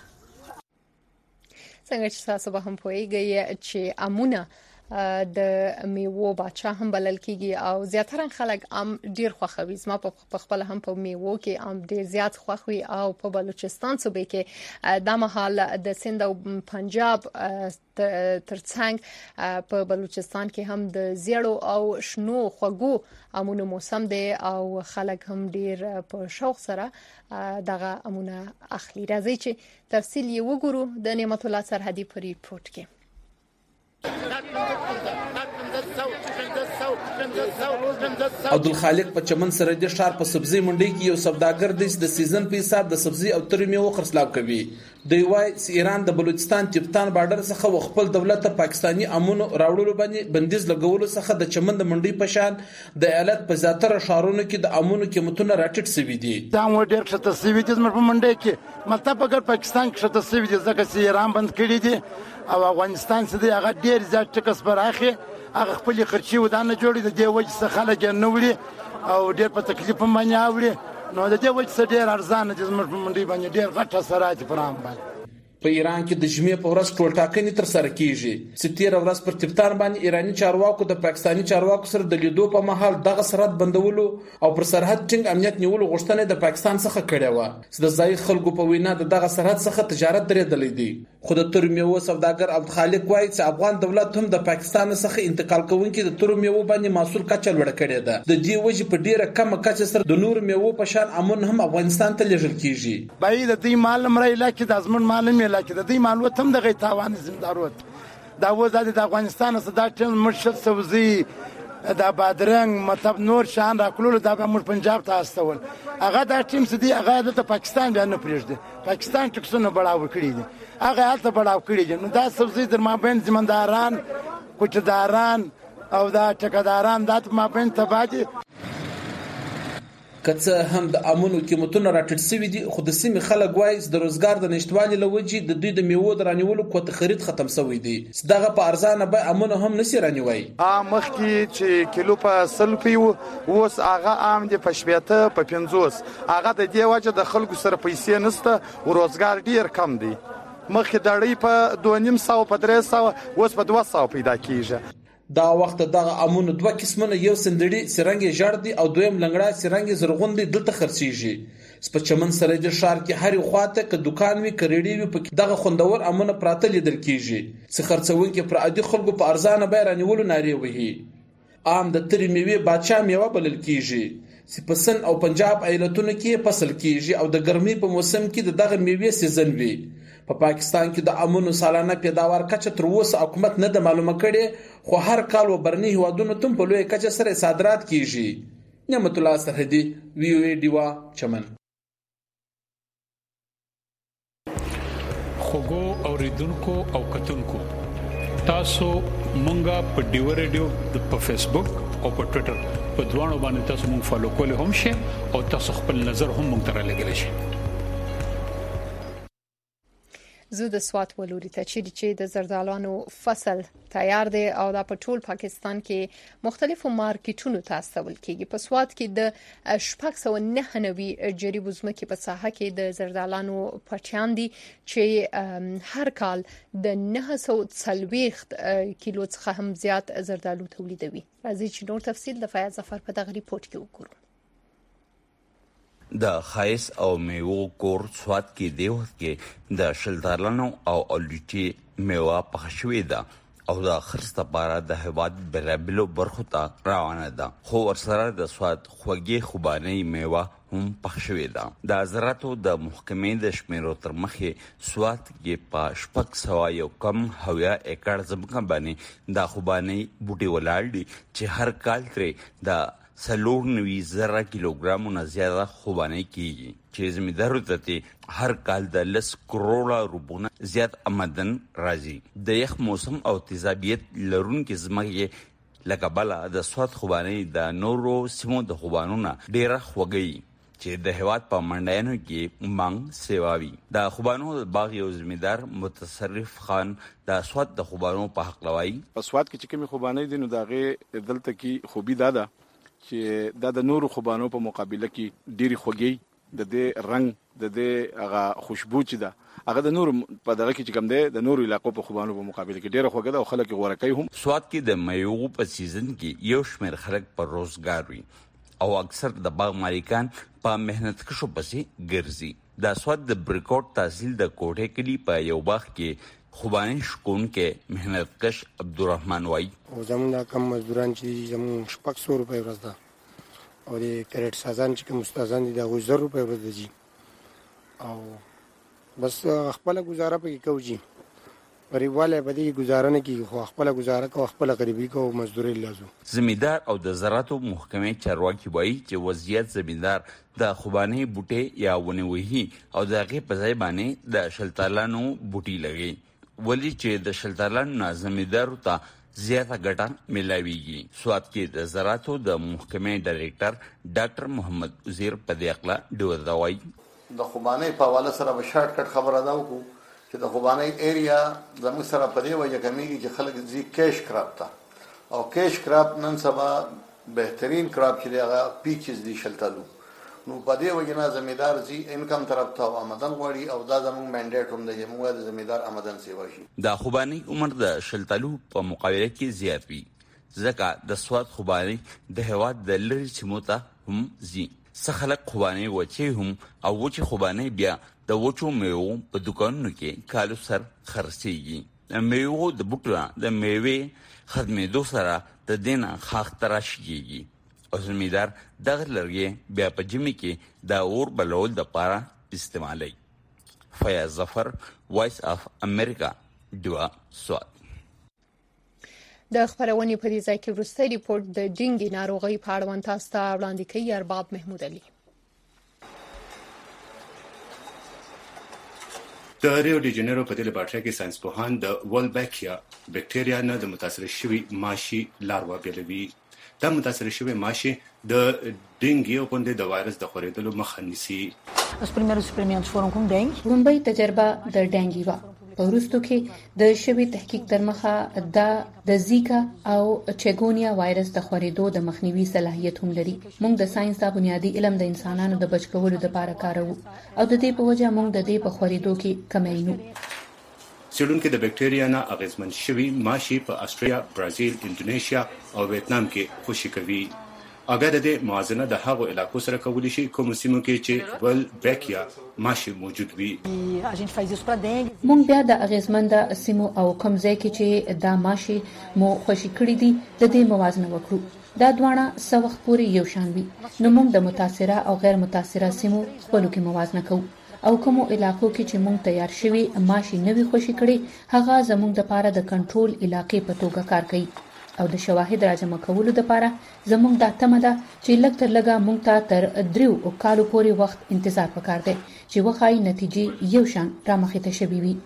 څنګه چې تاسو به هم پوهیږئ چې امونه د میوو باچا هم بلل کیږي او زیاتره خلک ډیر خوښوي. زما په خپل هم په میوو کې ډیر زیات خوښوي او په بلوچستان صوبې کې د مهال د سند او پنجاب ترڅنګ په بلوچستان کې هم د زیړو او شنو خوږو امونو موسم دی او خلک هم ډیر په شوق سره دغه امونه اخلي. راځي چې تفصیل یې وګورو د نعمت الله سرحدي په ریپورت کې. عبدالخالق په چمن سره د ښار په سبزی منډي کې یو سوداګر دی چې د سیزن په حساب د سبزی او ترې میوه خرڅلاو کوي. دوی وايي چې ایران د بلوچستان تبتان بارډر څخه خپل دولت ته پاکستانی امونو راوړلو باندې بندیز لګولو څخه د چمن د منډي په شان د ایالت په زیاتره ښارونو کې د امونو قیمتونه راټیټ شوي دي. دا مو ډېر ښه تصویر دي زموږ په منډي کې مطلب اگر پاکستان کې ښه تصویر دي ځکه چې ایران بند کړی دي او افغانستان څخه دی هغه ډېر زیات ټکس براخي هغه خپل خرچي ودانه جوړي د دې وجه څخه خلک نه وړي او ډېر په تکلیف باندې اوري نو د دې وجه څخه ډېر ارزانه دي زموږ په منډي باندې ډېر غټه سرات پرام باندې. په ایران کې د جمعې په ورځ ټولټاکنې تر سره کیږي چې 13 ورځ پر تبتان باندې ایرانی چارواکو د پاکستانی چارواکو سره د لیدو په مهال دغه سرحد بندولو او پر سرحد ټینګ امنیت نیولو غوښتنه د پاکستان څخه کړې و چې د ځای خلکو په وینا دغه سرحد څخه تجارت درېدلې دي. خو د تور میوه سوداګر عبدالخالق وايي چې افغان دولت هم د پاکستان څخه انتقال کوونکي د تور میوه باندې محصول کچه لوړه کړې ده. د دې وجه په ډیره کمه کچه سره د نور میوه په شان امون هم افغانستان ته لیږل کیږي. باید د دې مال مړی لکه د ازمن مال نه لکه د دې مال تم دغه تاوان زمداروت دا وزاده د افغانستان څخه دا ټیم مرشد سبزی دا بادرنګ مطلب نور شان راکلو دا به مر پنجاب ته استول هغه دا ټیم سدي هغه د پاکستان بیا نه پریږدي. پاکستان ټکسونه بڑاو کړی دي هغه حالت بڑاو کړی دي نو دا سبزی در مابین زمینداران کوچداران او دا ټکداران د مابین تبادي کڅه هم د امونو قیمتونه راټیټ شوي دي خو د سیمې خلک وایي چې د روزګار د نشټوالي له وجې د دوی د میوو د رانیولو کوته خرید ختم شوی دی. دغه په ارزانه به امونه هم نشي رانیوي. مخکې چې کیلو په 100 روپیو اوس هغه عام دي په 70 په 50 هغه د دې وجه د خلکو سره پیسې نشته او روزګار ډیر کم دی. مخکې دړې په 250 په 300 اوس په 200 پیدا کیږي. دا وخت دغه امونه دوه قسمه یو سندړي سرنګي ژړ دي او دویم لنګړه سرنګي زرغون دي دلته خرڅيږي. په چمن سره د ښار کې هر خواته ک دکان وی کریډي وی په دغه خوندور امونه پراته لیدل کیږي چې خرڅون کې پر عادي خلکو په ارزانه بیرانیولو ناری وهي. عام د تری میوه بادشاه میوه بلل کیږي چې په سن او پنجاب ایالتونو کې فصل کیږي او د ګرمۍ په موسم کې دغه میوه سیزن وي. په پاکستان کې د امونو سالانه پیداوار کچه تر اوسه حکومت نه د معلومه کړي خو هر کال وبرني هوادونو تم په لوی کچه سره صادرات کیږي. نعمت الله سرحدي وی او ای دیوا چمن. خوګو اوریدونکو او کتونکو تاسو مونږه په ډیو ریډیو په فیسبوک او په ټوئیټر په دوانو باندې تاسو مونږ فالو کولای هم شئ او تاسو خپل نظر هم مونږ ته رالیږئ شئ. زه د سوات ولوري ته چې د زردالانو فصل تیار دی او دا په ټول پاکستان کې مختلفو مارکیټونو ته استول کیږي. په سوات کې د 699 جریبو ځمکې په ساحه کې د زردالانو پټیان دي چې هر کال د 940 کیلو څخه هم زیات زردالو تولیدوي. راځي چې نور تفصیل د فیاض ظفر په دغه ریپورت کې وګورو. د خایس او میوو کور سواد کې دی وخت کې د شلتالانو او الوچې میوه پخه شوې ده او د خرڅ لپاره د هېواد بېلابېلو برخو ته روانه ده، خو ورسره د سواد خوږې خوبانۍ میوه هم پخه شوې ده. د زراعتو د محکمې د شمیرو تر مخې سواد کې په 600 کم 70 ایکړ ځمکه باندې د خوبانۍ بوټي ولاړ دي چې هر کال ترې د 94,000 کیلوګرامونه زیاته خوبانۍ کیږي چې زمیندارو ته هر کال د 10 کروڑه روپونه زیات آمدن راځي. د یخ موسم او تیزابیت لرونکي ځمکې لکه بله د سواد خوبانۍ د نورو سیمو د خوبانونه ډیره خوږی چې د هېواد په منډیانو کې مانګ سیواوي. د خوبانو باغ یو زمیندار متصرف خان د سواد د خوبانو په حق لوي. په سواد کې چې کومې خوبانۍ دي نو د هغې دلته کې خوبي دا ده چې دا د نورو خوبانو په مقابله کې ډېرې خوږې، د دې رنګ، د دې هغه خوشبو چې ده هغه د نورو په دغه کې چې کوم دی د نورو علاقو په خوبانو په مقابله کې ډېره خوږه ده او خلک یې غوره کوي هم. سواد کې د میوو په سیزن کې یو شمېر خلک په روزګار وي او اکثر د باغ مالکان په مهنت کشو پسې ګرځي. د سواد د بریکوټ تحصیل د کوټې کلی په یو باغ کې خوبانۍ شکونکي مهنت کش عبدالرحمن وایي زموږ دا کم مزدوران چې زموږ 600 روپۍ ورځ ده او د کرېټ سازان چې کوم استادان دي د هغوی 1000 روپۍ ورځ ده جي او بس خپله ګزاره پکې کوو جي. غریبوالی په دې ګزاره نه کېږي خو خپله ګزاره کوو، خپله غریبي کوو، مزدورۍ لازو. زمیندار او د زراعتو محکمې چارواکي وایي چې وضعیت زمیندار د خوبانۍ بوټي یا ونې وهي او د هغې په ځای باندې د شلتالانو بوټي لګوي، ولې چې د شلتالانو نه زمیندارو ته زیاته ګټه ملاویږي. سواد کې د زراعتو د محکمې ډایرکټر ډاکټر محمد وزیر په دې اړه ډېر وایي. د خوبانۍ په حواله سره به شارټ کټ خبره دا وکړو چې د خوبانۍ ایریا زموږ سره په دې وجه کمیږي چې خلک ځي کیش کراپ ته او کیش کراپ نن سبا بهترین کراپ چې دی هغه پیچز دي شلتالو، نو په دې وجه نه زمیندار ځي انکم طرف ته آمدن غواړي او دا زموږ منډیټ هم دی چې موږ د زمیندار آمدن سیوا شي. د خوبانۍ عمر د شلتالو په مقابله کې زیات وي ځکه د سواد خوبانۍ د هېواد د لرې سیمو ته هم ځي. څه خلک خوبانۍ وچې هم او وچې خوبانۍ بیا د وچو میوو په دکانونو کې کالو سر خرڅېږي. د میوو د بوټو د میوې ختمېدو سره د دې نه خاښ تراشي کېږي او زمیندار دغه لرګي بیا په ژمي کې د اور بلول دپاره استعمالوي. فیاض ظفر، وایس اف امریکا، ډیوا، سواد. د خبرونې په دې ځای کې وروستی ریپورت د ډینګي ناروغۍ په اړوند تاسو ته وړاندې کوي ارباب محمود علي. د ریو ډی جنیرو په دې لابراتوار کې ساينس پوهان د ولبیکیا بکټریا نه د متاثر شوي ماشي لاروا بیلوي. دا متاثر شوی ماشي د ډینګي او پوندې د وایرس د خورېدلو مخه نیسي. لومړی تجربه د ډینګي و. په وروستو کې د شوي تحقیق تر مخه د زیکا او چیګونیا وایرس د خورېدو د مخنیوي صلاحیت هم لري. موږ د ساينس د بنیادي علم د انسانانو د بچ کولو لپاره کاروو او د دې په وجه موږ د دې په خورېدو کې کمی نو. څېړونکي د بکټریا نه اغېزمن شوي ماشي په استرالیا، برازیل، انډونیشیا او ویتنام کې خوشي کوي. اګه د دې موازنه د هغو علاقو سره کولی شي کوم سیمو کې چې ولبیکیا ماشي موجود وي. موږ بیا د اغېزمن د سیمو او کوم ځای کې چې دا ماشي مو خوشي کړي دي د دې موازنه وکړو. دا دواړه څه وخت پورې یو شان وي نو موږ د متاثره او غیر متاثره سیمو خپلو کې موازنه کوو او کومو علاقو کې چې موږ تیار شوي ماشي نوي خوشي کړي هغه زموږ دپاره د کنټرول علاقې په توګه کار کوي او د شواهد راجمع کولو لپاره زموږ دا تمه ده چې لږ تر لږه موږ ته تر 3 کالو پورې وخت انتظار پکار دی چې وښایي نتیجې یو شان رامخې ته شوي وي.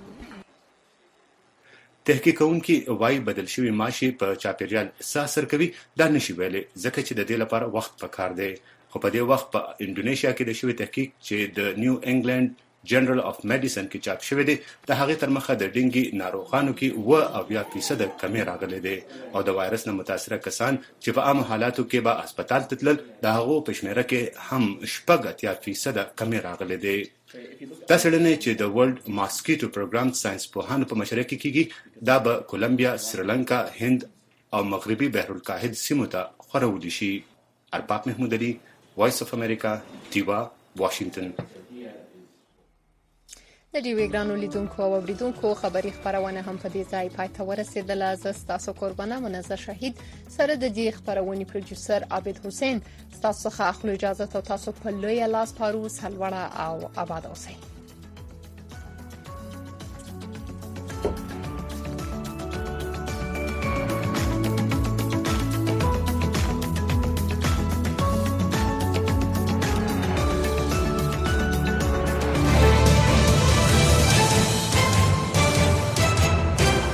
تحقیق کوونکي وايي بدل شوي ماشي په چاپیریال څه اثر کوي دا نشي ویلی ځکه چې د دې لپاره وخت پکار دی. خو په دې وخت په انډونیشیا کې د شوي تحقیق چې د نیو انګلند جنرال اف میډیسن کې چاپ شوی دی د هغې تر مخه د ډینګي ناروغانو کې 80% کمی راغلی دی او د وایرس نه متاثره کسان چې په عامو حالاتو کې به هسپتال ته تلل د هغو په شمیره کې هم 80% کمی راغلی دی. دا څېړنې چې د ورلډ ماسکیټو پروګرام ساينس پوهانو په مشرۍ کې کیږي دا به کولمبیا، سریلانکا، هند او مغربي بحرالکاهل سیمو ته خورول شي. ارباب محمود علي، وایس اف امریکا، دیوا، واشنگټن. د ډیوی ګرانو لیدونکو او اوریدونکو خبري خبرونه هم په دې ځای پای ته ورسېدله. زه تاسو قربانه منزه شهید سره د دې خبرونې پروډوسر عابد حسین تاسو څخه اخلو اجازه ته تاسو په لوی لاس پارو سلوړه او آباد اوسئ.